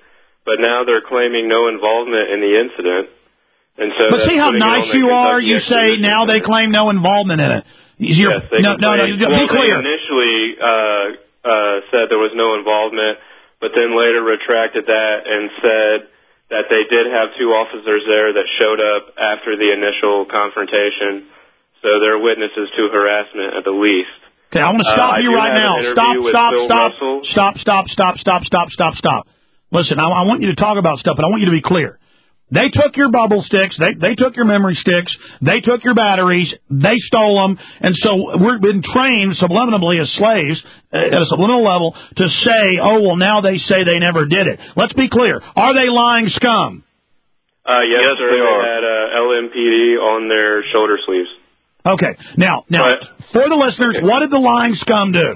but now they're claiming no involvement in the incident. And so but that's see how putting it nice on the you are? Kentucky You say Exposition now they Center. claim no involvement in it. You're, Yes, they no, no, no, complained. be well, clear. They initially uh, uh, said there was no involvement, but then later retracted that and said that they did have two officers there that showed up after the initial confrontation. So they're witnesses to harassment at the least. Okay, I want to stop uh, you right now. Stop, stop, stop, stop, stop, stop, stop, stop, stop, stop. Listen, I, I want you to talk about stuff, but I want you to be clear. They took your bubble sticks. They they took your memory sticks. They took your batteries. They stole them. And so we've been trained subliminally as slaves uh, at a subliminal level to say, oh, well, now they say they never did it. Let's be clear. Are they lying scum? Uh, yes, Yes, sir. they They are. had uh, L M P D on their shoulder sleeves. Okay. Now, now, for the listeners, what did the lying scum do?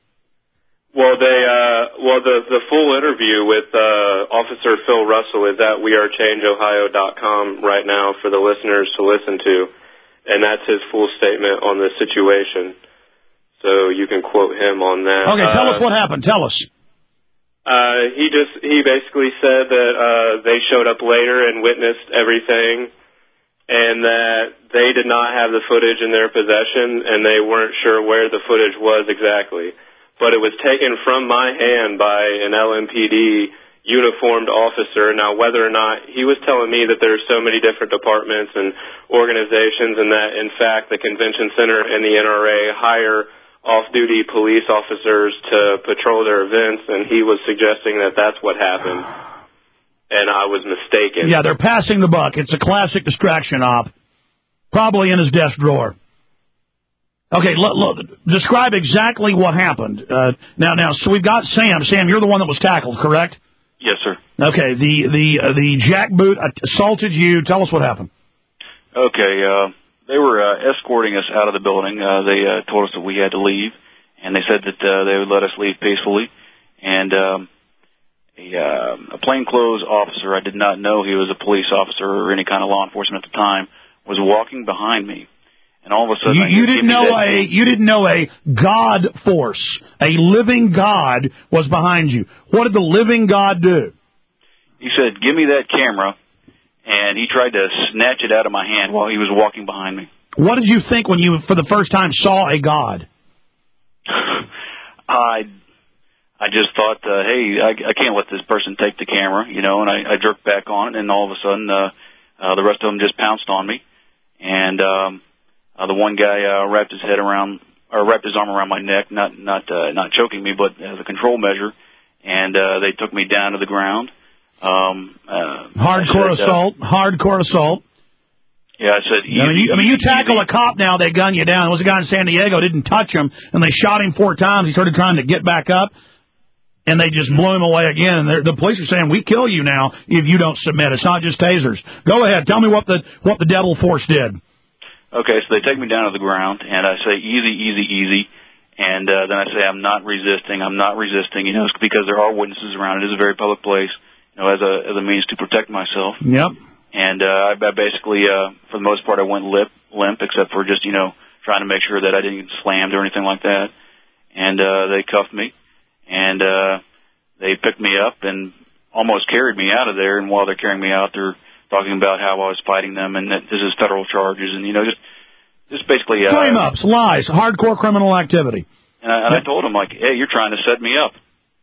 Well, they uh, well the the full interview with uh, Officer Phil Russell is at we are change ohio dot com right now for the listeners to listen to, and that's his full statement on the situation. So you can quote him on that. Okay, tell uh, us what happened. Tell us. Uh, he just he basically said that uh, they showed up later and witnessed everything, and that they did not have the footage in their possession, and they weren't sure where the footage was exactly. But it was taken from my hand by an L M P D uniformed officer. Now, whether or not he was telling me that there's so many different departments and organizations, and that in fact the convention center and the N R A hire off-duty police officers to patrol their events, and he was suggesting that that's what happened, and I was mistaken. Yeah, they're passing the buck. It's a classic distraction op, probably in his desk drawer. Okay, look, look, describe exactly what happened. Uh, now, now, so we've got Sam. Sam, you're the one that was tackled, correct? Yes, sir. Okay, the the uh, the jackboot assaulted you. Tell us what happened. Okay, uh, they were uh, escorting us out of the building. Uh, they uh, told us that we had to leave, and they said that uh, they would let us leave peacefully. And um, a, uh, a plainclothes officer, I did not know he was a police officer or any kind of law enforcement at the time, was walking behind me. And all of a sudden, You, I you hear, didn't "Give me know that a thing." you didn't know a God force, a living God was behind you. What did the living God do? He said, "Give me that camera," and he tried to snatch it out of my hand while he was walking behind me. What did you think when you, for the first time, saw a God? I, I just thought, uh, hey, I, I can't let this person take the camera, you know. And I, I jerked back on it, and all of a sudden, uh, uh, the rest of them just pounced on me, and um, uh, the one guy uh, wrapped his head around, or wrapped his arm around my neck, not not uh, not choking me, but as a control measure, and uh, they took me down to the ground. Um, uh, Hardcore I said, assault. Uh, hardcore assault. Yeah, I said, easy, I mean, you, I mean, you easy, tackle easy. a cop now, they gun you down. There was a guy in San Diego, didn't touch him, and they shot him four times. He started trying to get back up, and they just blew him away again. And the police are saying, we kill you now if you don't submit. It's not just tasers. Go ahead. Tell me what the what the devil force did. Okay, so they take me down to the ground, and I say, easy, easy, easy. And uh, then I say, I'm not resisting, I'm not resisting, you know, because there are witnesses around. It is a very public place, you know, as a as a means to protect myself. Yep. And uh, I, I basically, uh, for the most part, I went lip, limp, except for just, you know, trying to make sure that I didn't get slammed or anything like that. And uh, they cuffed me, and uh, they picked me up and almost carried me out of there. And while they're carrying me out, they're talking about how I was fighting them and that this is federal charges, and, you know, just just basically... Uh, Frame-ups, lies, hardcore criminal activity. And I, and I told them, like, hey, you're trying to set me up.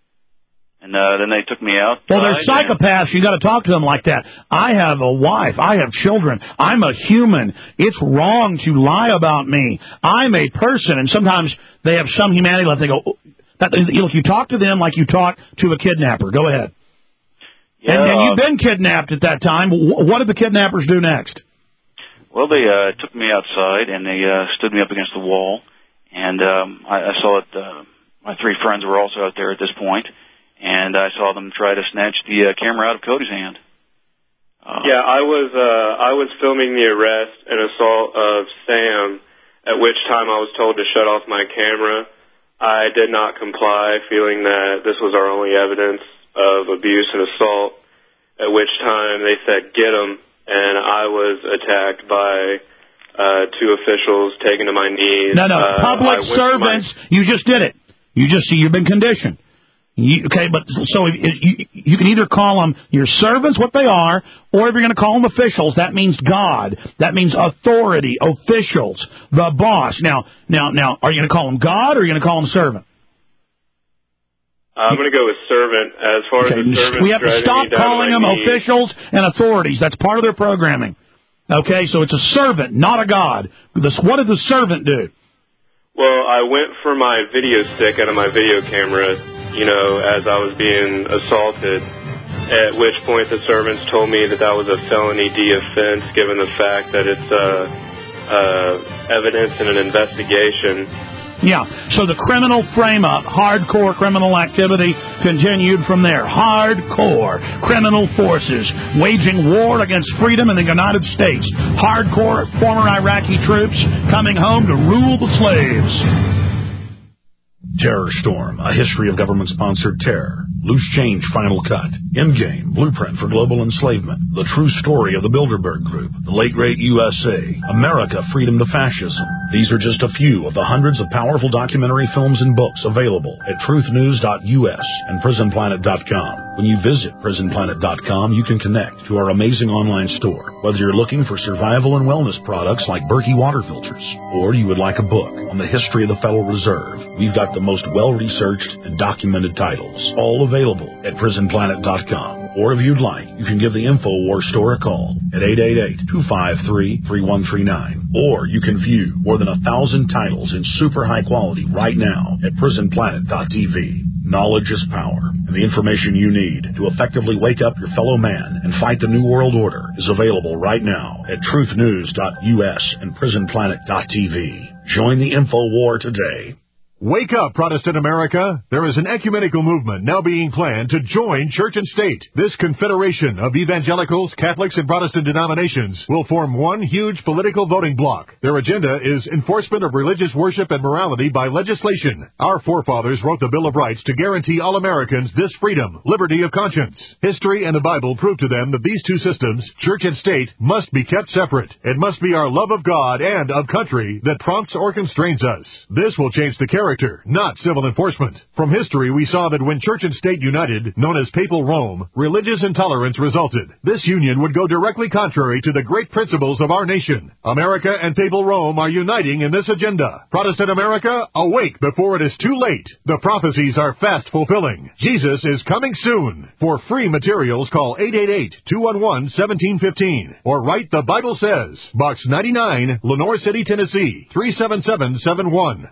And uh, then they took me out. Well, they're psychopaths. You got to talk to them like that. I have a wife. I have children. I'm a human. It's wrong to lie about me. I'm a person. And sometimes they have some humanity left. They go, oh, that, look, you talk to them like you talk to a kidnapper. Go ahead. Yeah, and, and uh, you've been kidnapped at that time. What did the kidnappers do next? Well, they uh, took me outside, and they uh, stood me up against the wall. And um, I, I saw that uh, my three friends were also out there at this point. And I saw them try to snatch the uh, camera out of Cody's hand. Uh, yeah, I was uh, I was filming the arrest and assault of Sam, at which time I was told to shut off my camera. I did not comply, feeling that this was our only evidence of abuse and assault, at which time they said, get him, and I was attacked by uh, two officials, taken to my knees. No, no, uh, public I went to servants, my- you just did it. You just see, you've been conditioned. You, okay, but so if, if you, you can either call them your servants, what they are, or if you're going to call them officials, that means God. That means authority, officials, the boss. Now, now, now, are you going to call them God or are you going to call them servant? I'm going to go with servant. As far Okay, as the servant, we have to stop calling them officials and authorities. That's part of their programming. Okay, so it's a servant, not a God. This, what did the servant do? Well, I went for my video stick out of my video camera, you know, as I was being assaulted, at which point the servants told me that that was a felony D offense, given the fact that it's uh, uh, evidence in an investigation. Yeah, so the criminal frame-up, hardcore criminal activity, continued from there. Hardcore criminal forces waging war against freedom in the United States. Hardcore former Iraqi troops coming home to rule the slaves. Terror Storm, a history of government-sponsored terror. Loose Change Final Cut. Endgame, Blueprint for Global Enslavement. The True Story of the Bilderberg Group. The Late Great U S A. America, Freedom to Fascism. These are just a few of the hundreds of powerful documentary films and books available at truth news dot U S and prison planet dot com. When you visit prison planet dot com, you can connect to our amazing online store. Whether you're looking for survival and wellness products like Berkey water filters, or you would like a book on the history of the Federal Reserve, we've got the most well-researched and documented titles, all available at prison planet dot com. Or if you'd like, you can give the InfoWars store a call at eight eight eight, two five three, three one three nine. Or you can view more than a thousand titles in super high quality right now at prison planet dot T V. Knowledge is power, and the information you need to effectively wake up your fellow man and fight the New World Order is available right now at truth news dot U S and prison planet dot T V. Join the InfoWar today. Wake up, Protestant America. There is an ecumenical movement now being planned to join church and state. This confederation of evangelicals, Catholics, and Protestant denominations will form one huge political voting bloc. Their agenda is enforcement of religious worship and morality by legislation. Our forefathers wrote the Bill of Rights to guarantee all Americans this freedom, liberty of conscience. History and the Bible prove to them that these two systems, church and state, must be kept separate. It must be our love of God and of country that prompts or constrains us. This will change the character, not civil enforcement. From history, we saw that when church and state united, known as Papal Rome, religious intolerance resulted. This union would go directly contrary to the great principles of our nation. America and Papal Rome are uniting in this agenda. Protestant America, awake before it is too late. The prophecies are fast fulfilling. Jesus is coming soon. For free materials, call eight eight eight, two one one, one seven one five or write The Bible Says, Box ninety-nine, Lenore City, Tennessee, three seven seven seven one.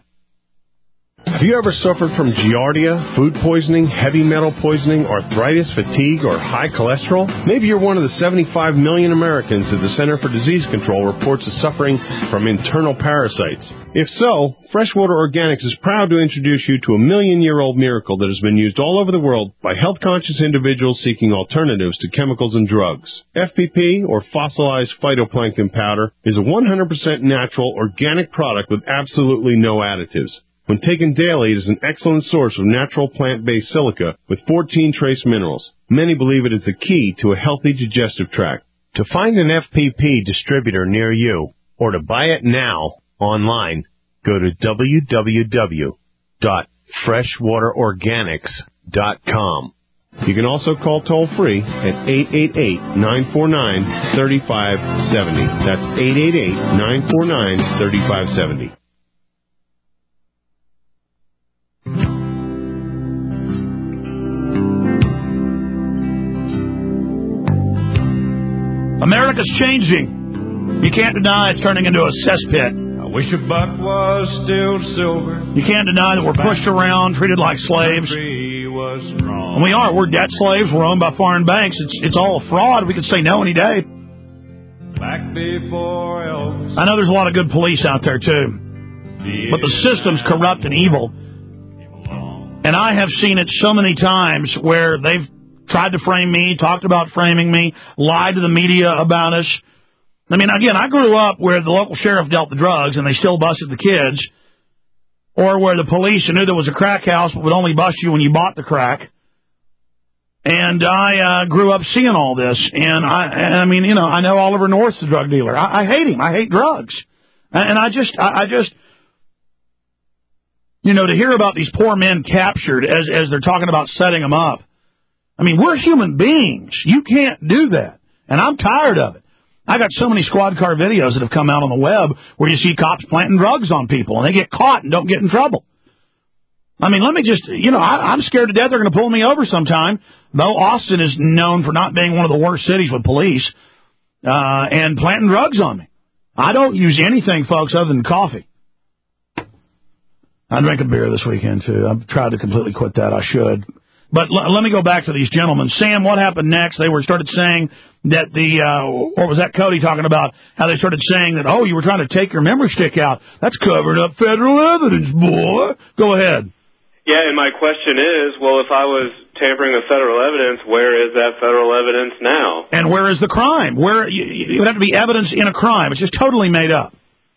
Have you ever suffered from giardia, food poisoning, heavy metal poisoning, arthritis, fatigue, or high cholesterol? Maybe you're one of the seventy-five million Americans that the Center for Disease Control reports as suffering from internal parasites. If so, Freshwater Organics is proud to introduce you to a million-year-old miracle that has been used all over the world by health-conscious individuals seeking alternatives to chemicals and drugs. F P P, or fossilized phytoplankton powder, is a one hundred percent natural, organic product with absolutely no additives. When taken daily, it is an excellent source of natural plant-based silica with fourteen trace minerals. Many believe it is the key to a healthy digestive tract. To find an F P P distributor near you, or to buy it now online, go to w w w dot freshwater organics dot com. You can also call toll-free at eight eight eight, nine four nine, three five seven zero. That's eight eight eight, nine four nine, three five seven zero. America's changing. You can't deny it's turning into a cesspit. I wish a buck was still silver. You can't deny that we're pushed around, treated like slaves. And we are. We're debt slaves. We're owned by foreign banks. It's it's all a fraud. We could say no any day. Back before Elvis. I know there's a lot of good police out there, too. But the system's corrupt and evil. And I have seen it so many times where they've tried to frame me, talked about framing me, lied to the media about us. I mean, again, I grew up where the local sheriff dealt the drugs and they still busted the kids, or where the police knew there was a crack house but would only bust you when you bought the crack. And I uh, grew up seeing all this, and I, and I mean, you know, I know Oliver North's the drug dealer. I, I hate him. I hate drugs, and I just, I, I just, You know, to hear about these poor men captured as, as they're talking about setting them up. I mean, we're human beings. You can't do that. And I'm tired of it. I got so many squad car videos that have come out on the web where you see cops planting drugs on people and they get caught and don't get in trouble. I mean, let me just, you know, I, I'm scared to death they're going to pull me over sometime, though Austin is known for not being one of the worst cities with police, uh, and planting drugs on me. I don't use anything, folks, other than coffee. I drank a beer this weekend, too. I've tried to completely quit that. I should. But l- let me go back to these gentlemen. Sam, what happened next? They were started saying that the, uh, or was that Cody talking about how they started saying that, oh, you were trying to take your memory stick out. That's covering up federal evidence, boy. Go ahead. Yeah, and my question is, well, if I was tampering with federal evidence, where is that federal evidence now? And where is the crime? Where you, you would have to be evidence in a crime. It's just totally made up.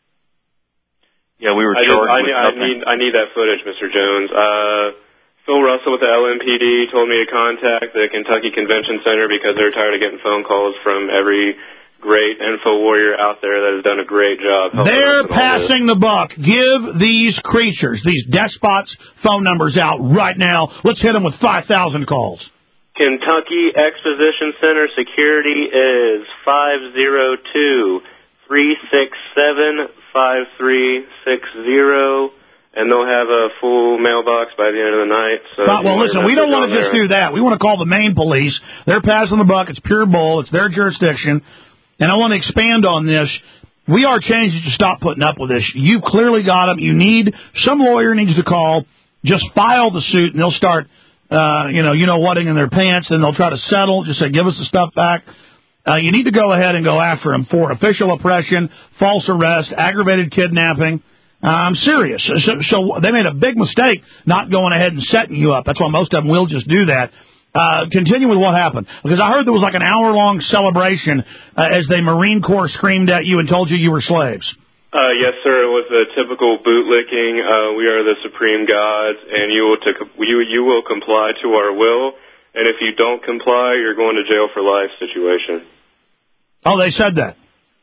Yeah, we were I, charged just, I, with need, I need I need that footage, Mister Jones. Uh, Phil Russell with the L M P D told me to contact the Kentucky Convention Center because they're tired of getting phone calls from every great info warrior out there that has done a great job. They're passing the buck. Give these creatures, these despots, phone numbers out right now. Let's hit them with five thousand calls. Kentucky Exposition Center security is five oh two, three six seven, five three six zero, and they'll have a full mailbox by the end of the night. So but, well, listen, we don't want to just there. do that. We want to call the Maine police. They're passing the buck. It's pure bull. It's their jurisdiction. And I want to expand on this. We are changing to stop putting up with this. You clearly got them. You need, some lawyer needs to call, just file the suit, and they'll start, uh, you know, you know whatting in their pants, and they'll try to settle, just say, give us the stuff back. Uh, you need to go ahead and go after them for official oppression, false arrest, aggravated kidnapping. Uh, I'm serious. So, so they made a big mistake not going ahead and setting you up. That's why most of them will just do that. Uh, continue with what happened. Because I heard there was like an hour-long celebration uh, as the Marine Corps screamed at you and told you you were slaves. Uh, yes, sir. It was the typical bootlicking. Uh, we are the supreme gods, and you will, to, you, you will comply to our will. And if you don't comply, you're going to jail for life situation. Oh, they said that.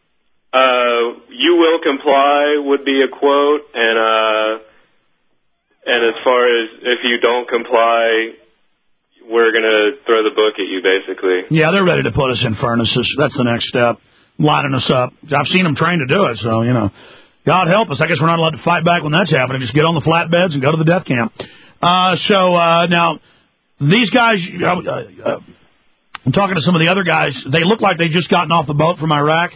Uh, you will comply would be a quote, and uh, and as far as if you don't comply, we're going to throw the book at you, basically. Yeah, they're ready to put us in furnaces. That's the next step, lining us up. I've seen them trained to do it, so, you know, God help us. I guess we're not allowed to fight back when that's happening. Just get on the flatbeds and go to the death camp. Uh, so, uh, now, these guys, uh, uh, I'm talking to some of the other guys. They look like they just gotten off the boat from Iraq.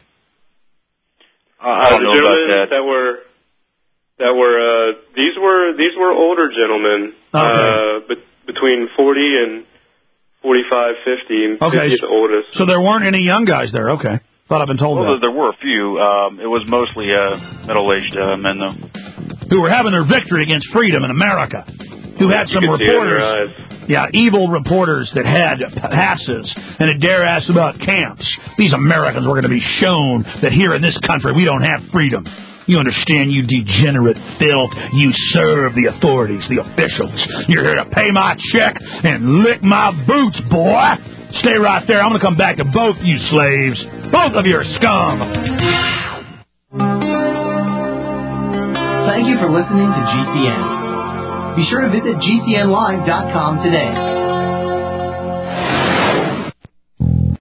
Uh, I don't know about that. That were, that were, uh, these were, these were older gentlemen, okay. uh, but between forty and forty-five, fifty, okay. fifty is the oldest. So there weren't any young guys there. Okay. Thought I've been told well, that. There were a few. Um, it was mostly uh, middle-aged uh, men, though. Who were having their victory against freedom in America. Who had some reporters. Yeah, evil reporters that had passes and had dare ask about camps. These Americans were going to be shown that here in this country we don't have freedom. You understand, you degenerate filth. You serve the authorities, the officials. You're here to pay my check and lick my boots, boy. Stay right there. I'm going to come back to both you slaves. Both of you are scum. Thank you for listening to G C N. Be sure to visit G C N live dot com today.